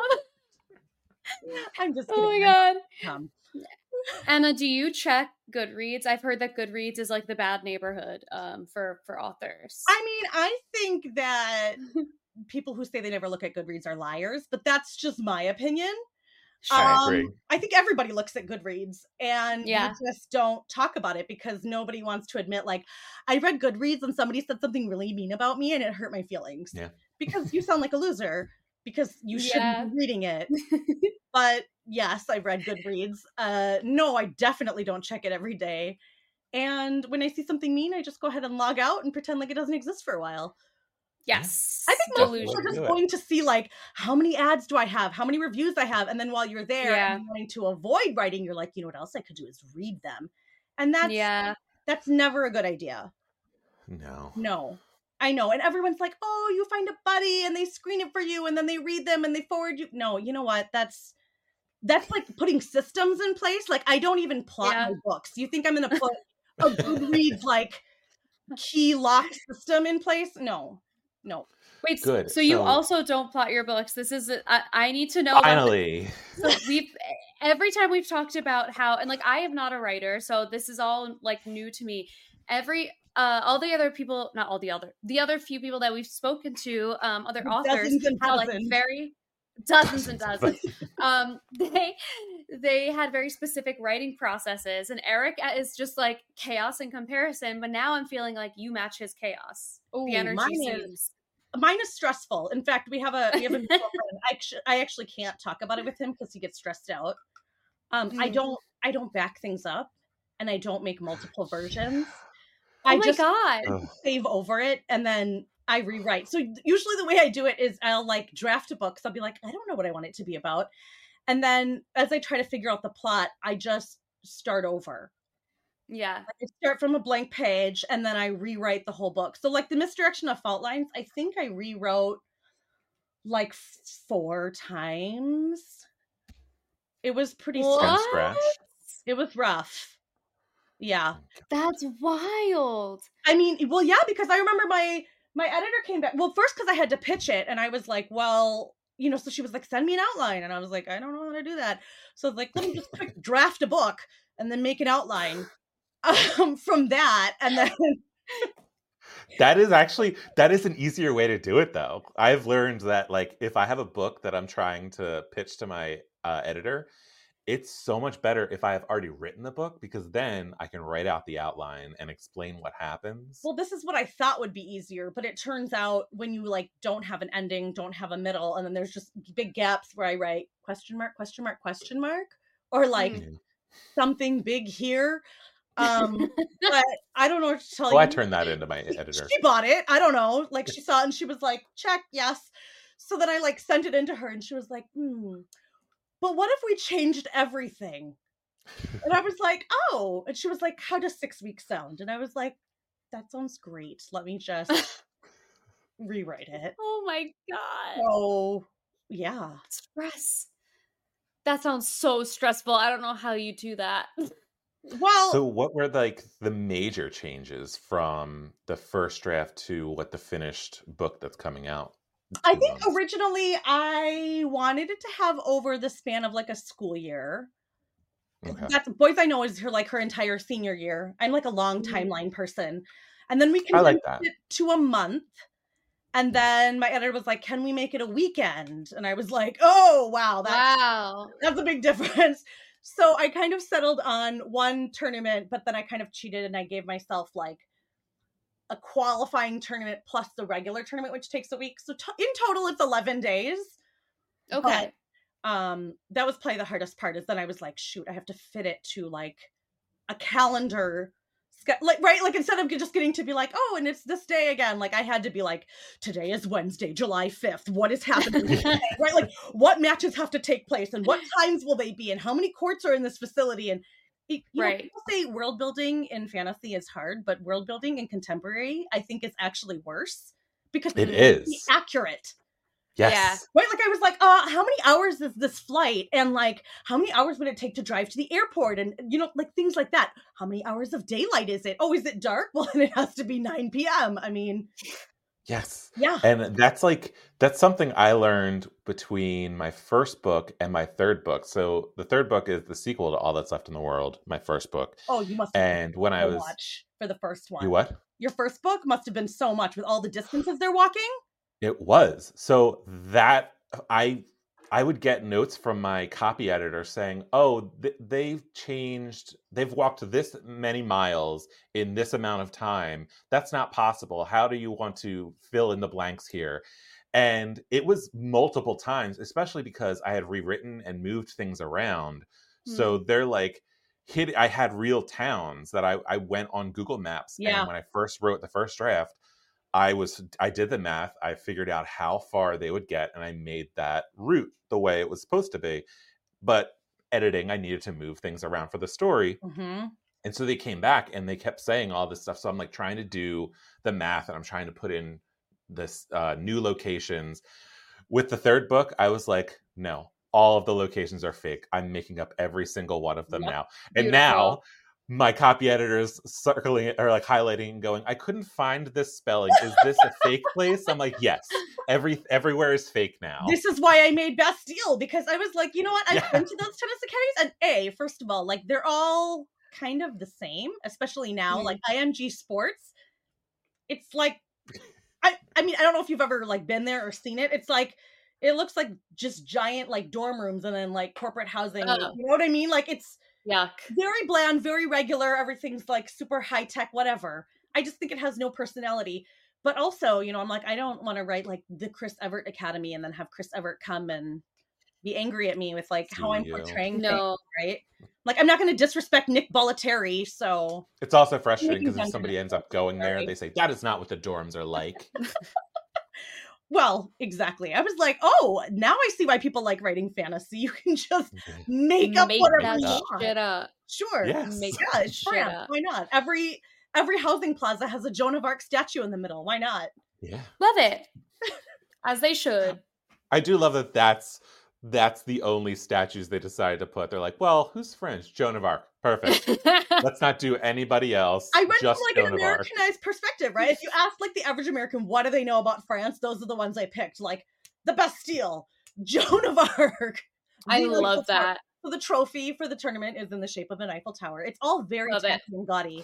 I'm just Oh kidding. my god. Mom. Anna, do you check Goodreads? I've heard that Goodreads is like the bad neighborhood um, for for authors. I mean, I think that people who say they never look at Goodreads are liars, but that's just my opinion. I Um, agree. I think everybody looks at Goodreads, and Yeah. you just don't talk about it because nobody wants to admit, like, I read Goodreads and somebody said something really mean about me and it hurt my feelings. Yeah. Because you sound like a loser because you shouldn't Yeah. be reading it. But yes, I've read Goodreads. Uh, no, I definitely don't check it every day. And when I see something mean, I just go ahead and log out and pretend like it doesn't exist for a while. Yes. I think most Delusion. people are just Do it. going to see, like, how many ads do I have? How many reviews I have? And then while you're there Yeah. and wanting to avoid writing, you're like, you know what else I could do is read them. And that's Yeah. that's never a good idea. No. No. I know. And everyone's like, oh, you find a buddy and they screen it for you and then they read them and they forward you. No, you know what? That's that's like putting systems in place. Like, I don't even plot Yeah. my books. You think I'm gonna put a Goodreads like key lock system in place? No. No. Wait, Good. so you So- also don't plot your books. This is I, I need to know about Finally. So we've every time we've talked about how, and like I am not a writer, so this is all like new to me. Every uh all the other people, not all the other the other few people that we've spoken to, um other authors Dozens and had like dozens. very dozens and dozens. um they they had very specific writing processes, and Eric is just like chaos in comparison, but now I'm feeling like you match his chaos. Ooh, The energy mine seems is- Mine is stressful. In fact, we have a we have a mutual friend. I actually, I actually can't talk about it with him because he gets stressed out. Um, I Mm. don't I don't back things up, and I don't make multiple versions. Oh I my just god. Ugh. save over it and then I rewrite. So usually the way I do it is I'll like draft a book. So I'll be like, I don't know what I want it to be about, and then as I try to figure out the plot, I just start over. Yeah. I start from a blank page and then I rewrite the whole book. So like the Misdirection of Fault Lines, I think I rewrote like four times. It was pretty What? From stressful. scratch. It was rough. Yeah. That's wild. I mean, well, yeah, because I remember my my editor came back. Well, first because I had to pitch it and I was like, well, you know, so she was like, send me an outline. And I was like, I don't know how to do that. So I was like, let me just quick draft a book and then make an outline. Um, from that, and then That is actually that is an easier way to do it though. I've learned that like if I have a book that I'm trying to pitch to my uh, editor, it's so much better if I have already written the book because then I can write out the outline and explain what happens. well, this is what I thought would be easier, but it turns out when you like don't have an ending, don't have a middle, and then there's just big gaps where I write question mark, question mark, question mark, or like Mhm. something big here. Um, but I don't know what to tell Oh, you. I turned that into my editor. She bought it. I don't know. Like she saw it and she was like, check, yes. So then I like sent it into her and she was like, hmm, but what if we changed everything? And I was like, oh. And she was like, how does six weeks sound? And I was like, that sounds great. Let me just rewrite it. Oh my god. So yeah. Stress. That sounds so stressful. I don't know how you do that. Well, So what were like the major changes from the first draft to what the finished book that's coming out? in I two think months? originally I wanted it to have over the span of like a school year. Okay. That's Boys I Know is her like her entire senior year. I'm like a long Mhm. timeline person. And then we I like condensed that. it to a month. And then my editor was like, can we make it a weekend? And I was like, oh wow, that's Wow. that's a big difference. So I kind of settled on one tournament, but then I kind of cheated and I gave myself like a qualifying tournament plus the regular tournament, which takes a week. So to- in total, it's eleven days. Okay. But, um, that was probably the hardest part is then I was like, shoot, I have to fit it to like a calendar ske- like right, like instead of just getting to be like, oh, and it's this day again, like I had to be like, today is Wednesday, July fifth. What is happening today? Right? Like what matches have to take place and what times will they be and how many courts are in this facility? And it, you Right. know, people say world building in fantasy is hard, but world building in contemporary, I think, is actually worse because It it's is. accurate. Yes. Right, like I was like, uh, how many hours is this flight? And like, how many hours would it take to drive to the airport? And you know, like things like that. How many hours of daylight is it? Oh, is it dark? Well, then it has to be nine p.m. I mean, Yes. yeah. And that's like, that's something I learned between my first book and my third book. So the third book is the sequel to All That's Left in the World, my first book. Oh, you must have And when I so was, much for the first one. you what? Your first book must have been so much with all the distances they're walking. It was. So that I I would get notes from my copy editor saying, "Oh, th- they've changed. They've walked this many miles in this amount of time. That's not possible. How do you want to fill in the blanks here?" And it was multiple times, especially because I had rewritten and moved things around. So they're like hit I had real towns that I I went on Google Maps, Yeah. and when I first wrote the first draft, I was I did the math. I figured out how far they would get, and I made that route the way it was supposed to be. But editing, I needed to move things around for the story. Mm-hmm. And so they came back and they kept saying all this stuff. So I'm like trying to do the math and I'm trying to put in this uh, new locations. With the third book, I was like, no, all of the locations are fake. I'm making up every single one of them Yep. now. And Beautiful. now my copy editors circling it or like highlighting and going, I couldn't find this spelling. Is this a fake place? I'm like, yes, every everywhere is fake now. This is why I made Bastille, because I was like, you know what? I've Yeah. been to those tennis academies, and A, first of all, like they're all kind of the same, especially now. Mm. Like I M G Sports, it's like, I I mean, I don't know if you've ever like been there or seen it. It's like it looks like just giant like dorm rooms and then like corporate housing. Oh. You know what I mean? Like it's Yuck. very bland, very regular. Everything's like super high tech, whatever. I just think it has no personality. But also, you know, I'm like, I don't want to write like the Chris Evert Academy and then have Chris Evert come and be angry at me with like how I'm See you. portraying No. things, right? Like, I'm not going to disrespect Nick Bollettieri, so It's also frustrating Making because if sense. somebody ends up going there, Sorry. they say, that is not what the dorms are like. well, exactly. I was like, oh, now I see why people like writing fantasy. You can just make up Make whatever that you up. want. shit up. Sure. Yes. Make Yeah, that it's shit France. up. Why not? Every every housing plaza has a Joan of Arc statue in the middle. Why not? Yeah. Love it. As they should. I do love that that's that's the only statues they decided to put. They're like, well, who's French? Joan of Arc. Perfect. Let's not do anybody else. I went just from like Joan an of Arc. Americanized perspective, right? If you ask like the average American, what do they know about France? Those are the ones I picked. Like the Bastille, Joan of Arc. I the Eiffel love Tower. that. So the trophy for the tournament is in the shape of an Eiffel Tower. It's all very Love it. tacky and gaudy.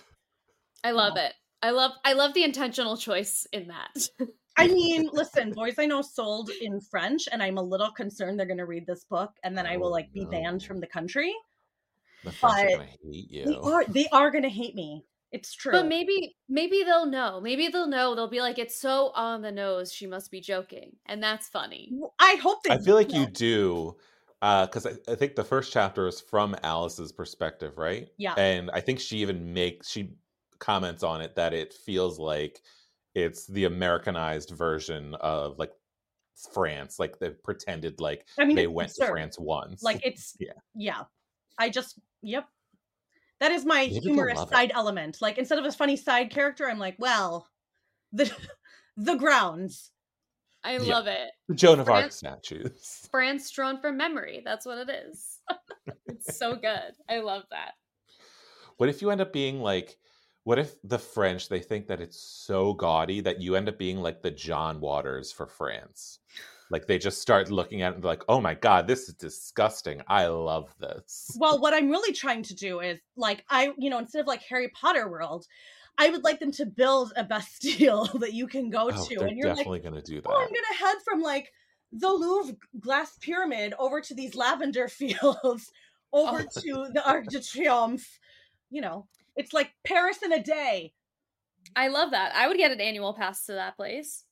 I love Yeah. it. I love I love the intentional choice in that. I mean, listen, Boys I Know sold in French, and I'm a little concerned they're going to read this book, and then I will Oh, like be banned no. from the country. The French are but gonna hate They you. are they are going to hate me. It's true. But maybe maybe they'll know. Maybe they'll know. They'll be like, it's so on the nose, she must be joking. And that's funny. I hope they. I feel like know. you do, because I, I think the first chapter is from Alice's perspective, right? Yeah. And I think she even makes she comments on it that it feels like it's the Americanized version of like France, like they pretended like I mean, they it's went to absurd. France once. Like it's Yeah. yeah. I just yep. That is my Maybe they'll humorous love it. side element. Like instead of a funny side character, I'm like, well, the the grounds. I Yeah. love it. Joan of Arc France- statues. France drawn from memory. That's what it is. It's so good. I love that. What if you end up being like, what if the French, they think that it's so gaudy that you end up being like the John Waters for France? Like they just start looking at it and be like, oh my God, this is disgusting. I love this. Well, what I'm really trying to do is like I, you know, instead of like Harry Potter world, I would like them to build a Bastille that you can go Oh, to, they're and you're like, definitely going to do that. oh, I'm gonna head from like the Louvre glass pyramid over to these lavender fields, over Oh. to the Arc de Triomphe. You know, it's like Paris in a day. I love that. I would get an annual pass to that place.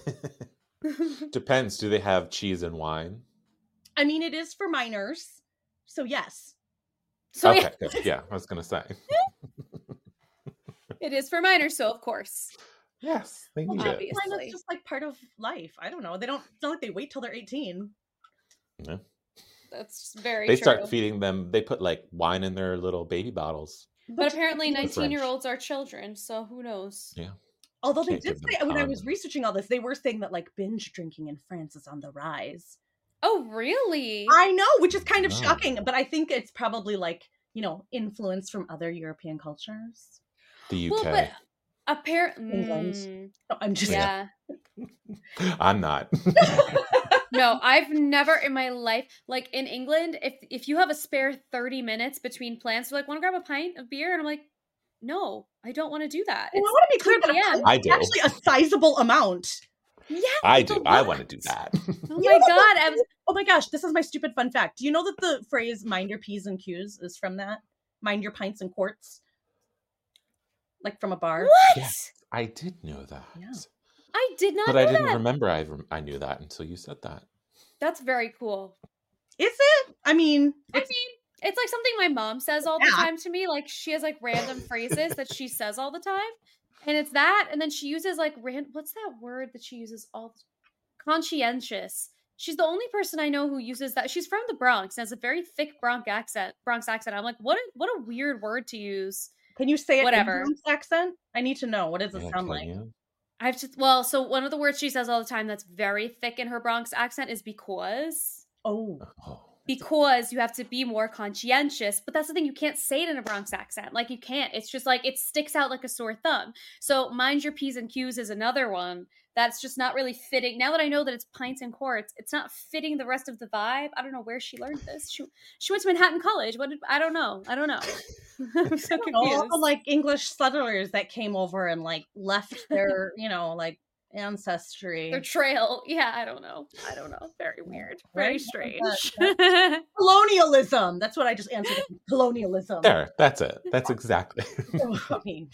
Depends. Do they have cheese and wine? I mean, it is for minors, so yes. So okay, yeah, good. Yeah, I was going to say. It is for minors, so of course. Yes, they need it. Obviously. It's just like part of life. I don't know. They don't. It's not like they wait till they're eighteen. No. That's very They true. start feeding them. They put like wine in their little baby bottles. But apparently French. nineteen-year-olds are children, so who knows? Yeah. Although they Can't did give them say, when I was condoms. researching all this, they were saying that like binge drinking in France is on the rise. Oh, really? I know, which is kind of No. shocking, but I think it's probably like, you know, influence from other European cultures. The U K. Well, but apparently, England. No, I'm just yeah. I'm not. No, I've never in my life, like in England, if if you have a spare thirty minutes between plans, you're like, want to grab a pint of beer? And I'm like, no, I don't want to do that. Well, I It's want to be clear two that p.m. I it's do. actually a sizable amount. Yeah, I it's a do. I lot. want to do that. Oh You my know god, that- I'm, Oh my gosh, this is my stupid fun fact. Do you know that the phrase "mind your p's and q's" is from that? Mind your pints and quarts, like from a bar. what? Yes. I did know that. Yeah. I did not But know I didn't that. remember I, rem- I knew that until you said that. That's very cool. Is it? I mean, I it's mean, it's like something my mom says all the Yeah. time to me. Like she has like random phrases that she says all the time, and it's that. And then she uses like ran. What's that word that she uses all? The- Conscientious. She's the only person I know who uses that. She's from the Bronx and has a very thick Bronx accent. Bronx accent. I'm like, what? A, what a weird word to use. Can you say it Whatever. in Bronx accent? I need to know. What does it Yeah, sound can like? you? I have to. Well, so one of the words she says all the time that's very thick in her Bronx accent is because. Oh, Oh. Because you have to be more conscientious, but that's the thing, you can't say it in a Bronx accent. Like you can't. It's just like it sticks out like a sore thumb. So mind your P's and Q's is another one that's just not really fitting. Now that I know that it's pints and quarts, it's not fitting the rest of the vibe. I don't know where she learned this. She she went to Manhattan College. What did I don't know. I don't know. I'm so I don't know, all confused. the like English settlers that came over and like left their, you know, like ancestry. Their trail. Yeah, I don't know. I don't know. Very weird. Very Right? strange. Colonialism. That's what I just answered. Colonialism. There. That's it. That's exactly. I mean,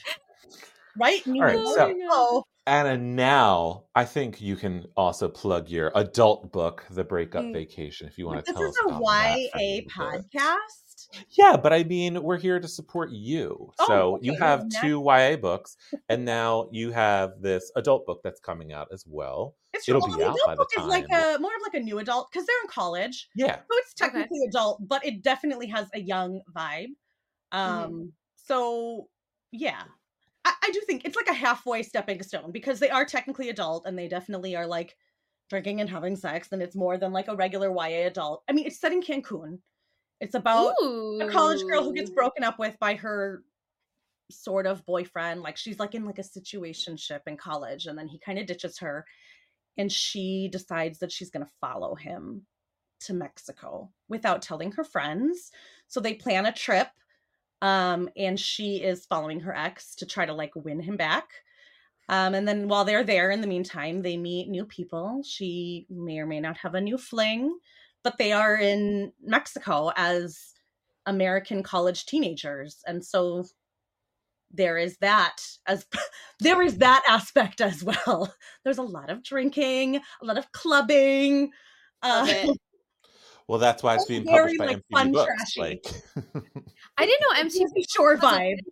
right? All right, so- oh, Anna, now I think you can also plug your adult book, The Breakup Mm. Vacation, if you want but to this tell is us a about Y that for A little bit. podcast. Yeah, but I mean, we're here to support you. Oh, So you okay, have well, two Y A books, and now you have this adult book that's coming out as well. It's It'll well, be the out adult by the book is like time. a more of like a new adult because they're in college. Yeah. So it's Okay. technically adult, but it definitely has a young vibe. Um, so yeah. I, I do think it's like a halfway stepping stone because they are technically adult and they definitely are like drinking and having sex, and it's more than like a regular Y A adult. I mean, it's set in Cancun. It's about a college girl who gets Ooh. broken up with by her sort of boyfriend. Like she's like in like a situationship in college, and then he kind of ditches her, and she decides that she's going to follow him to Mexico without telling her friends. So they plan a trip, um, and she is following her ex to try to like win him back. Um, and then while they're there, in the meantime, they meet new people. She may or may not have a new fling, but they are in Mexico as American college teenagers. And so there is that as there is that aspect as well. There's a lot of drinking, a lot of clubbing. Love Uh, it. Well, that's why it's It's being very, published by like, M T V fun Books. trashy. Like, I didn't know M T V Jersey Shore was a vibe. thing.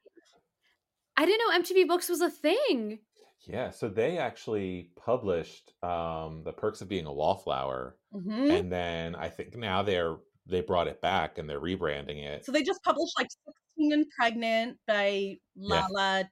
I didn't know M T V Books was a thing. yeah, so they actually published um, The Perks of Being a Wallflower, Mhm. and then I think now they're they brought it back and they're rebranding it. So they just published like sixteen and Pregnant by Yeah. Lala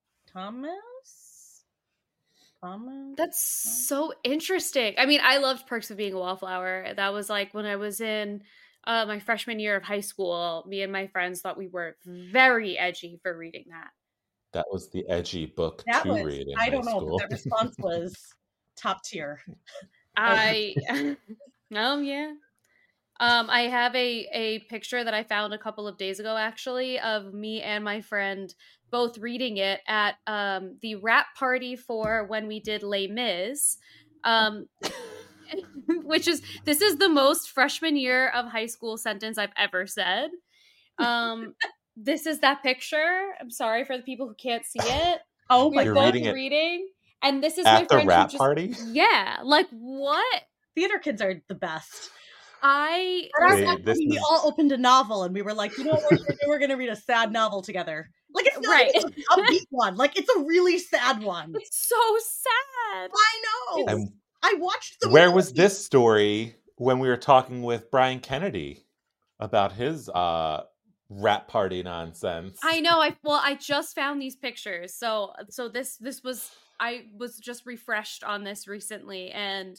Thomas. Thomas. That's so interesting. I mean, I loved Perks of Being a Wallflower. That was like when I was in uh, my freshman year of high school. Me and my friends thought we were very edgy for reading that. That was the edgy book That to was, read in I high don't know, school. but that response was top tier. I, oh yeah. Um, I have a a picture that I found a couple of days ago, actually, of me and my friend both reading it at um the rap party for when we did Les Mis, um, which is this is the most freshman year of high school sentence I've ever said. Um, this is that picture. I'm sorry for the people who can't see it. Oh We my were You're both reading it reading, and this is my at the friend who rap just party. yeah, like what? theater kids are the best. I At our See, family, this we is- all opened a novel and we were like, you know what we're gonna do? We're gonna read a sad novel together. Like it's not Right. even an upbeat one. Like it's a really sad one. it's so sad. I know. And I watched the where movie. was this story when we were talking with Brian Kennedy about his uh, rap party nonsense? I know. I well, I just found these pictures. So so this this was I was just refreshed on this recently, and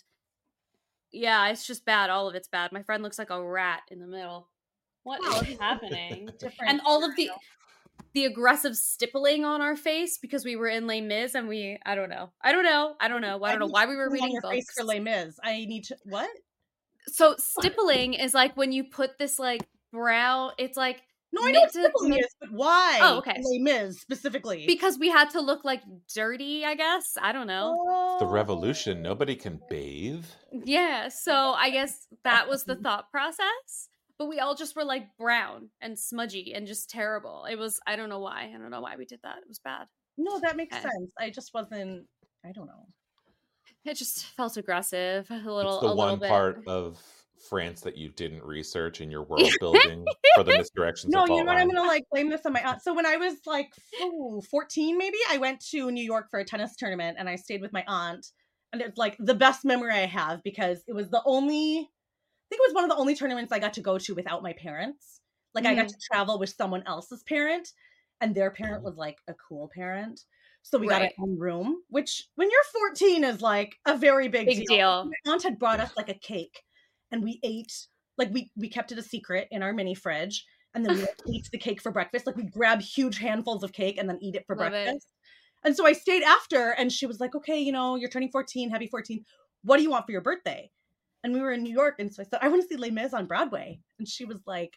yeah, it's just bad. All of it's bad. My friend looks like a rat in the middle. What Wow, is happening? Different And all of the material. the aggressive stippling on our face because we were in Les Mis and we I don't know. I don't know. I don't know. I don't know need why we were something on reading your face books. for Les Mis. I need to what? So stippling is like when you put this like brow. It's like No, I know what meant to- stippling meant- is, but why? Oh, okay. Les Mis specifically. because we had to look like dirty. I guess I don't know. The revolution. Nobody can bathe. Yeah, so I guess that was the thought process. But we all just were like brown and smudgy and just terrible. It was I don't know why. I don't know why we did that. It was bad. No, that makes Okay. sense. I just wasn't. I don't know. It just felt aggressive. A little It's the a little one bit. part of France that you didn't research in your world building for the misdirections. No, of you know what? I'm Fault gonna like blame this on my aunt. So when I was like ooh, fourteen, maybe I went to New York for a tennis tournament, and I stayed with my aunt. And it's like the best memory I have because it was the only, I think it was one of the only tournaments I got to go to without my parents. Like I got Mhm. to travel with someone else's parent, and their parent was like a cool parent. So we got Right. our own room, which when you're fourteen is like a very big, Big deal. My aunt had brought us like a cake, and we ate like we we kept it a secret in our mini fridge, and then we like, ate the cake for breakfast. Like we grab huge handfuls of cake and then eat it for Love it. breakfast. And so I stayed after, and she was like, "Okay, you know, you're turning fourteen. Happy fourteen. What do you want for your birthday?" And we were in New York, and so I said, "I want to see Les Mis on Broadway." And she was like,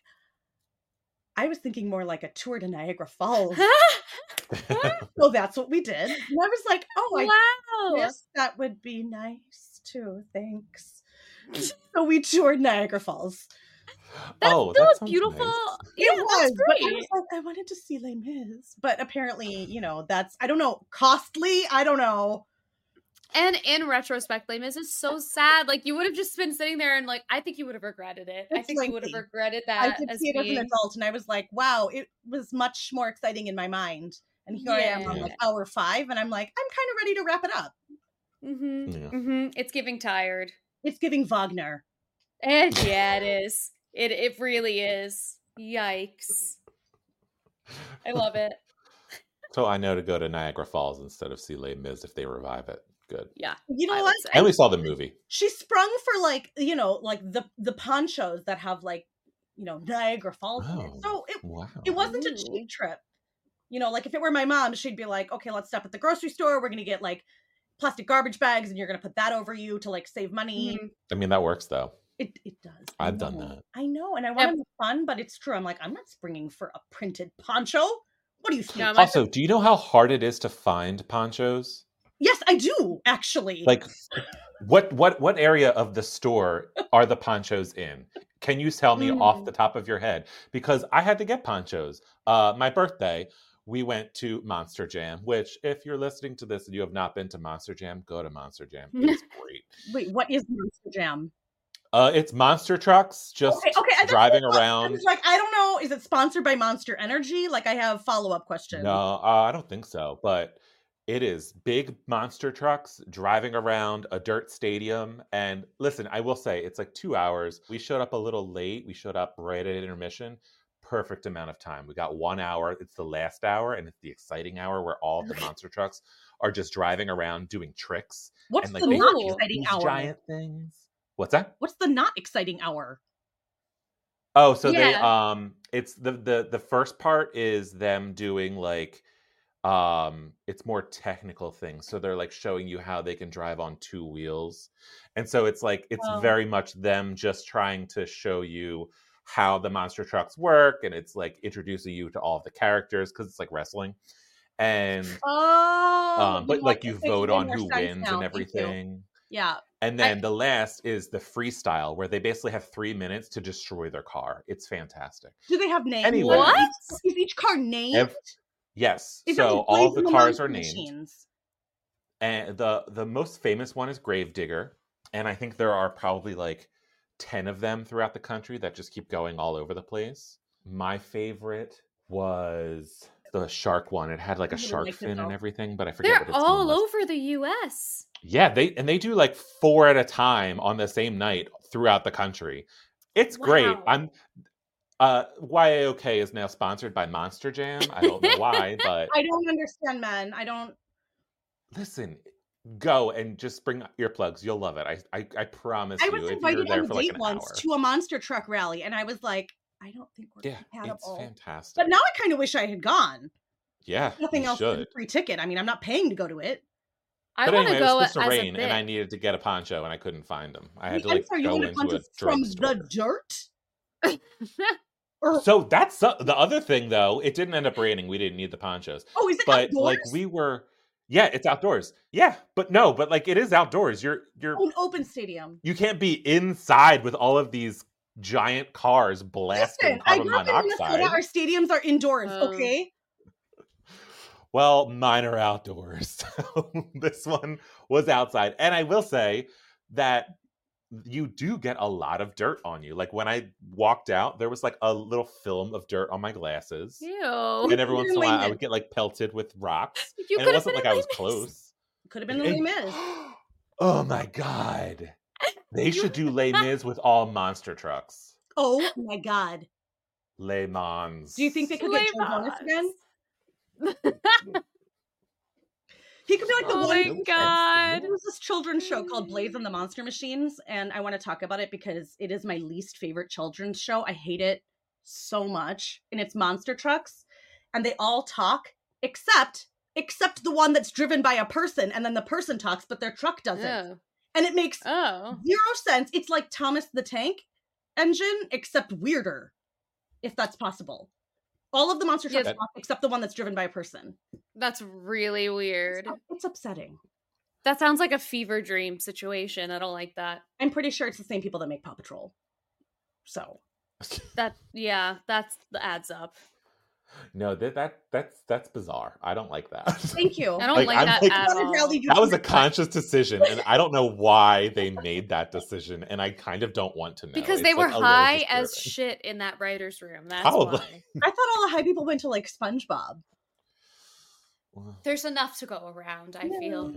"I was thinking more like a tour to Niagara Falls." So that's what we did. And I was like, "Oh, I wow. guess that would be nice too. Thanks." So we toured Niagara Falls. That's Oh, still that a sounds beautiful. nice. Yeah, It was, that's but I great. was like, I wanted to see Les Mis, but apparently, you know, that's I don't know, costly. I don't know. And in retrospect, Les Mis is so sad. Like you would have just been sitting there and like I think you would have regretted it. I It's think you would have lengthy. regretted I that did as see it as being an adult, and I was like, wow, it was much more exciting in my mind. And here I am on Yeah. like hour five, and I'm like, I'm kind of ready to wrap it up. hmm Yeah. hmm It's giving tired. It's giving Wagner. And yeah, it is. It it really is. Yikes. I love it. So I know to go to Niagara Falls instead of see Les Mis if they revive it. Good. Yeah. You know I what? would I say. only saw the movie. She sprung for like, you know, like the the ponchos that have like, you know, Niagara Falls in it. Oh. So it Wow. it wasn't a Ooh. cheap trip. You know, like if it were my mom, she'd be like, okay, let's stop at the grocery store. We're gonna get like plastic garbage bags, and you're gonna put that over you to like save money. Mhm. I mean, that works though. It it does. I I've done know. that. I know, and I want to have fun, but it's true. I'm like, I'm not springing for a printed poncho. What do you think? No, my- Also, do you know how hard it is to find ponchos? Yes, I do actually. Like, what what what area of the store are the ponchos in? Can you tell me off Mm. the top of your head? Because I had to get ponchos. Uh, my birthday, we went to Monster Jam. Which, if you're listening to this and you have not been to Monster Jam, go to Monster Jam. It's great. Wait, what is Monster Jam? Uh, it's monster trucks just Okay, okay, I just- driving I around. was like, I don't know. Is it sponsored by Monster Energy? Like, I have follow up questions. No, uh, I don't think so. But it is big monster trucks driving around a dirt stadium. And listen, I will say it's like two hours. We showed up a little late. We showed up right at intermission. Perfect amount of time. We got one hour. It's the last hour, and it's the exciting hour where all of the monster trucks are just driving around doing tricks. What's and like the they not Ooh. exciting these hour? giant things. What's that? What's the not exciting hour? Oh, so they Yeah. um it's the the the first part is them doing like um it's more technical things. So they're like showing you how they can drive on two wheels. And so it's like it's Oh. very much them just trying to show you how the monster trucks work, and it's like introducing you to all of the characters because it's like wrestling. And Oh, um but know like what? you It's making vote way on more who sense wins now. and Thank you. everything. Yeah. And I- then the last is the freestyle, where they basically have three minutes to destroy their car. It's fantastic. Do they have names? Anyway. What? Is each car named? Ev- yes. Is it So like all of the Blazing cars Monkey are named. Machines? And the the most famous one is Gravedigger. And I think there are probably like ten of them throughout the country that just keep going all over the place. My favorite was the shark one. It had like a I really shark liked it, fin and though. everything, but I forget They're what its name all was. over the U S. Yeah, they and they do like four at a time on the same night throughout the country. It's great. Wow. I'm uh Y A O K is now sponsored by Monster Jam. I don't know why, but I don't understand, man. I don't. listen, go and just bring earplugs. You'll love it. I I, I promise I you. was If you're invited there on for a like date an once hour. to a monster truck rally, and I was like, I don't think we're Yeah, it's compatible. fantastic. But now I kind of wish I had gone. yeah, Nothing you else than a should. free ticket. I mean, I'm not paying to go to it. I But want anyway, to it go was as supposed to a rain, bit. and I needed to get a poncho, and I couldn't find them. I had Wait, to I'm like sorry, you go want a into poncho a from drugstore. the dirt? Or So that's so- the other thing, though. It didn't end up raining. We didn't need the ponchos, oh, is it but outdoors? like we were. Yeah, it's outdoors. Yeah, but no, but like it is outdoors. You're you're Oh, an open stadium. you can't be inside with all of these giant cars blasting Listen, I carbon grew up in monoxide. Minnesota. Our stadiums are indoors. Oh. Okay. Well, mine are outdoors. So this one was outside. And I will say that you do get a lot of dirt on you. Like when I walked out, there was like a little film of dirt on my glasses. Ew. And every once in a while, I Layman. would get like pelted with rocks. You and it could have wasn't been like in I was Les Mis. close. Could have been the Hey, Les Mis. Oh my God. They should do Les Mis with all monster trucks. Oh my God. Les Mans. Do you think they could get Les Joe Jonas Mis. again? He could be like the Oh one. my no God. There was this children's show called Blaze and the Monster Machines, and I want to talk about it because it is my least favorite children's show. I hate it so much. And it's monster trucks, and they all talk except except the one that's driven by a person, and then the person talks, but their truck doesn't. Oh. And it makes Oh. zero sense. It's like Thomas the Tank Engine, except weirder, if that's possible. All of the monster Yeah, trucks talk except the one that's driven by a person. That's really weird. It's, it's upsetting. That sounds like a fever dream situation. I don't like that. I'm pretty sure it's the same people that make Paw Patrol. So That yeah, that's that adds up. No, that, that that's that's bizarre. I don't like that. thank you. I don't Like, like, I'm that like- at all. That was a conscious decision, and I don't know why they made that decision, and I kind of don't want to know. Because It's, they were like, a little high as disturbing. shit in that writer's room. That's Probably. why. I thought all the high people went to like SpongeBob. There's enough to go around, I feel.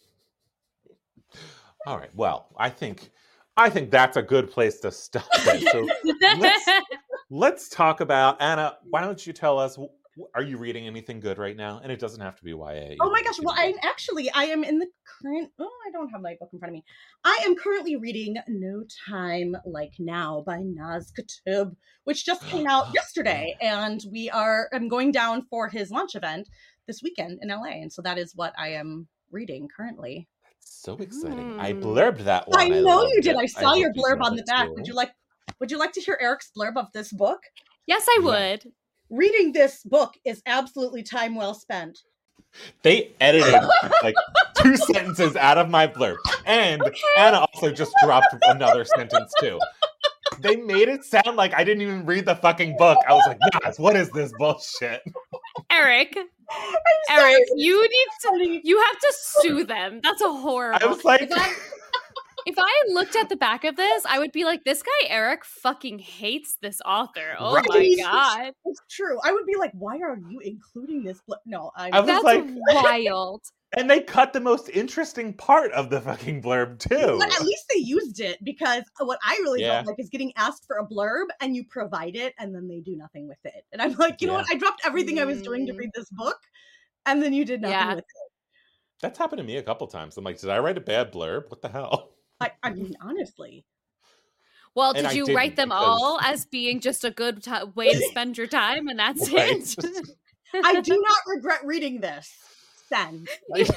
All right. Well, I think I think that's a good place to stop it. So let's let's talk about Anna. Why don't you tell us? Are you reading anything good right now? And it doesn't have to be Y A. Oh my gosh. Well, I'm actually, I am in the current, oh, I don't have my book in front of me. I am currently reading No Time Like Now by Naz Khatib, which just came out yesterday. And we are, I'm going down for his launch event this weekend in L A. And so that is what I am reading currently. So exciting! I Hmm. blurbed that one. I know loved you did. it. I saw your hope you blurb love on the it back. too. Would you like, would you like to hear Eric's blurb of this book? Yes, I Yeah. would. Reading this book is absolutely time well spent. They edited like two sentences out of my blurb, and Anna also just dropped another sentence too. They made it sound like I didn't even read the fucking book. I was like, guys, what is this bullshit? Eric, I'm Eric, sorry. you need to, you have to sue them. That's a horrible. I was like, if I, if I looked at the back of this, I would be like, this guy Eric fucking hates this author. Oh Right. my god, It's true. I would be like, why are you including this? Bl-? No, I'm. I was that's like- wild. and they cut the most interesting part of the fucking blurb too. But at least they used it, because what I really Yeah. don't like is getting asked for a blurb and you provide it and then they do nothing with it. And I'm like, you know Yeah. what? I dropped everything I was doing to Mm. read this book and then you did nothing Yeah. with it. That's happened to me a couple times. I'm like, did I write a bad blurb? What the hell? I, I mean, honestly. Well, And did I you didn't, write them because- all as being just a good t- way to spend your time, and that's Right. it? I do not regret reading this. Send. Like,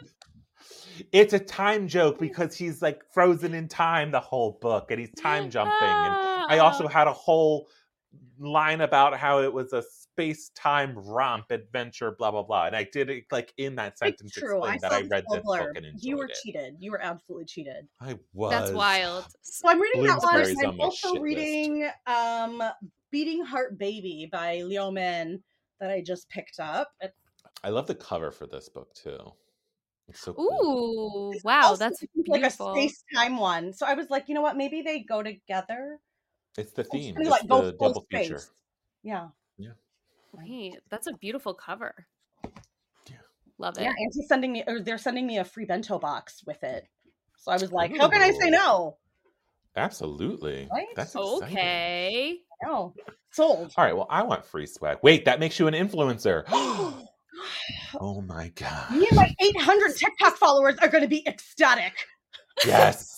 it's a time joke because he's like frozen in time the whole book, and he's time jumping. And I also had a whole line about how it was a space-time romp adventure, blah blah blah. And I did it like in that sentence It's true. I explain that saw I this read whole this book blurb. and enjoyed You were it. cheated. You were absolutely cheated. I was. That's wild. So I'm reading that one. Bloomsbury's and on I'm my also shit list. reading um, Beating Heart Baby by Liu Min that I just picked up. It's I love the cover for this book too. It's so cool. Ooh, wow, Also, that's this is like a beautiful. space time one. So I was like, you know what? Maybe they go together. It's the It's theme. gonna It's like go the full double feature. space. Yeah. Yeah. Wait, that's a beautiful cover. Yeah. Love Yeah, it. and she's sending me, or they're sending me a free bento box with it. So I was like, how can I say Ooh. no? Absolutely. Right? That's exciting. Okay. No. Sold. All right. Well, I want free swag. Wait, that makes you an influencer. Oh my god. Me and my eight hundred TikTok followers are going to be ecstatic. Yes.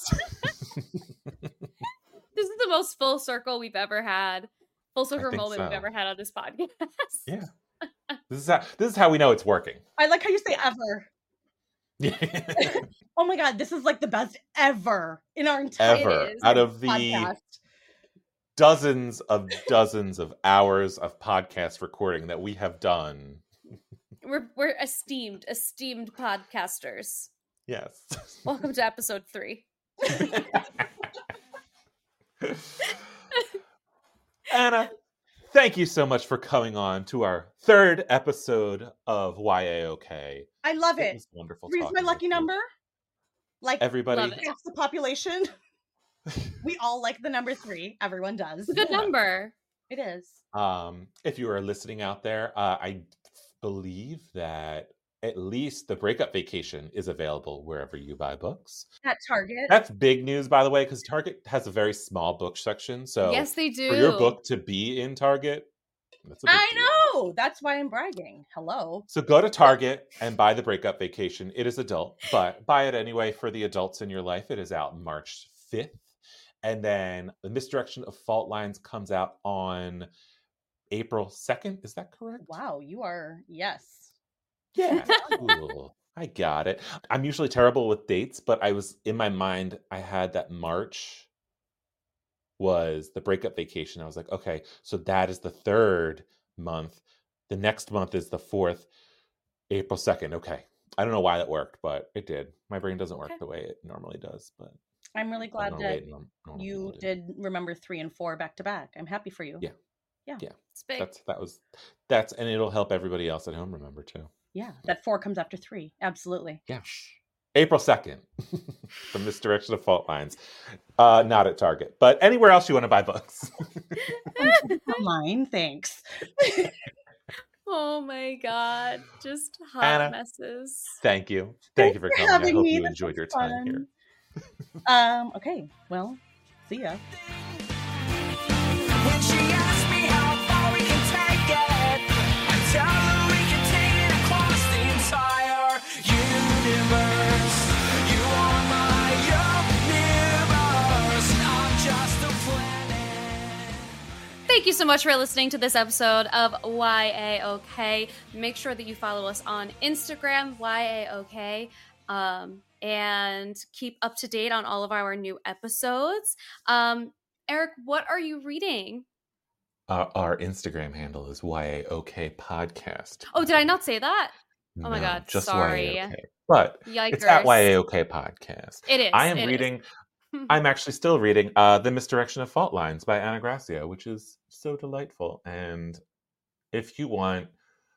This is the most full circle we've ever had. Full circle think moment we've so. ever had on this podcast. Yeah. This is how this is how we know it's working. I like how you say ever. Oh my god, this is like the best ever in our entire Ever is. out of the podcast. dozens of dozens of hours of podcast recording that we have done. We're we're esteemed, esteemed podcasters. Yes. Welcome to episode three. Anna, thank you so much for coming on to our third episode of Y A O K. I love It it. was wonderful. Three's my talking lucky with you. number. Like Everybody, Love it. half the population. We all like the number three. Everyone does. It's a good Yeah. number. It is. um, if you are listening out there, uh, I believe that at least the Breakup Vacation is available wherever you buy books. At Target. That's big news, by the way, because Target has a very small book section. So Yes, they do. for your book to be in Target, that's a big I deal. know. That's why I'm bragging. Hello. So go to Target and buy the Breakup Vacation. It is adult, but buy it anyway for the adults in your life. It is out March fifth. And then The Misdirection of Fault Lines comes out on April second. Is that correct? Wow, you are, yes. Yeah. Cool. I got it. I'm usually terrible with dates, but I was in my mind, I had that March was the Breakup Vacation. I was like, okay, so that is the third month. The next month is the fourth, April second. Okay. I don't know why that worked, but it did. My brain doesn't work Okay. the way it normally does, but I'm really I glad don't know that the way norm- normal you people do. did remember three and four back to back. I'm happy for you. Yeah. Yeah. Yeah. It's big. That's that was that's and it'll help everybody else at home remember too. Yeah, that four comes after three. Absolutely. Yeah. April second. The Misdirection of Fault Lines. Uh not at Target, but anywhere else you want to buy books. Online, thanks. Oh my god. Just hot Anna. messes. Thank you. Thank you Thanks for for coming. I having hope me. you This enjoyed was your time here. Um, okay. Well, see ya. When she asks me how far we can take it, I tell her we can take it across the entire universe. You are my universe, I'm just a planet. Thank you so much for listening to this episode of Y A O K. Make sure that you follow us on Instagram, Y A O K, um, and keep up to date on all of our new episodes. Um, Eric, what are you reading? Uh, our Instagram handle is Y A O K Podcast. Oh, did I not say that? Oh my No, God, just sorry. Y A O K. But Yikers. it's at Y A O K Podcast. It is. I am it is. reading I'm actually still reading uh, The Misdirection of Fault Lines by Anna Gracia, which is so delightful. And if you want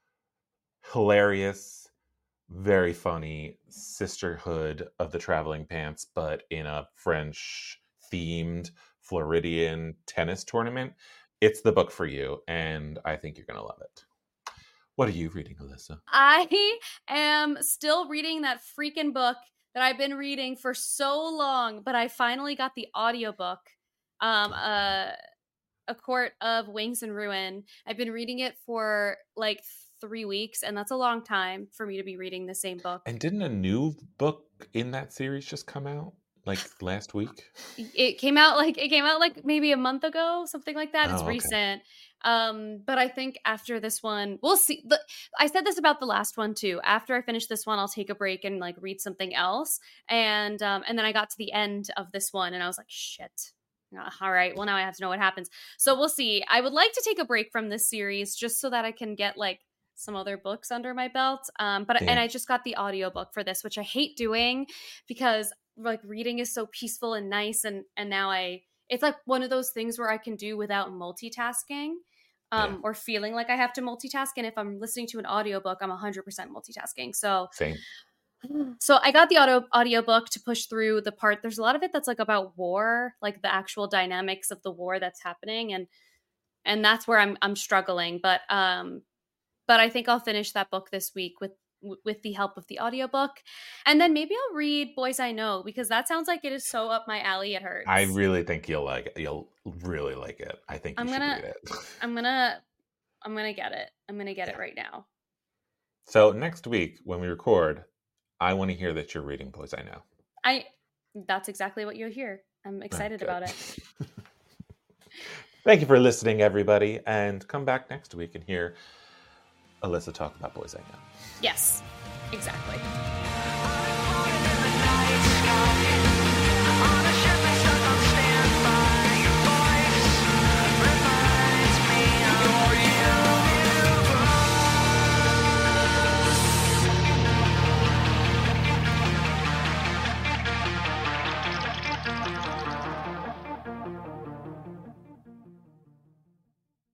hilarious, very funny sisterhood of the traveling pants, but in a French themed Floridian tennis tournament, it's the book for you. And I think you're going to love it. What are you reading, Alyssa? I am still reading that freaking book that I've been reading for so long, but I finally got the audiobook. Um, uh, A Court of Wings and Ruin. I've been reading it for like three weeks, and that's a long time for me to be reading the same book. And didn't a new book in that series just come out like last week? It came out like it came out like maybe a month ago, something like that. It's Oh, okay. recent. Um, but I think after this one, we'll see. The, I said this about the last one too. After I finish this one, I'll take a break and like read something else. And um, and then I got to the end of this one, and I was like, shit. Uh, All right. Well, now I have to know what happens. So we'll see. I would like to take a break from this series just so that I can get like some other books under my belt. Um, but Yeah. and I just got the audiobook for this, which I hate doing because like reading is so peaceful and nice, and and now I it's like one of those things where I can do without multitasking. Um, Yeah. or feeling like I have to multitask. And if I'm listening to an audiobook, I'm one hundred percent multitasking. So Same. So I got the audio audiobook to push through the part. There's a lot of it that's like about war, like the actual dynamics of the war that's happening, and and that's where I'm I'm struggling. But um, but I think I'll finish that book this week with with the help of the audiobook, and then maybe I'll read Boys I Know, because that sounds like it is so up my alley. It hurts. I really think you'll like it. You'll really like it. I think you I'm should gonna- read it. I'm gonna I'm gonna get it. I'm gonna get it right now. So next week when we record, I want to hear that you're reading Boys I Know. I that's exactly what you'll hear. I'm excited Good. about it. Thank you for listening, everybody, and come back next week and hear Alyssa talk about Boys I Know. Yes, exactly.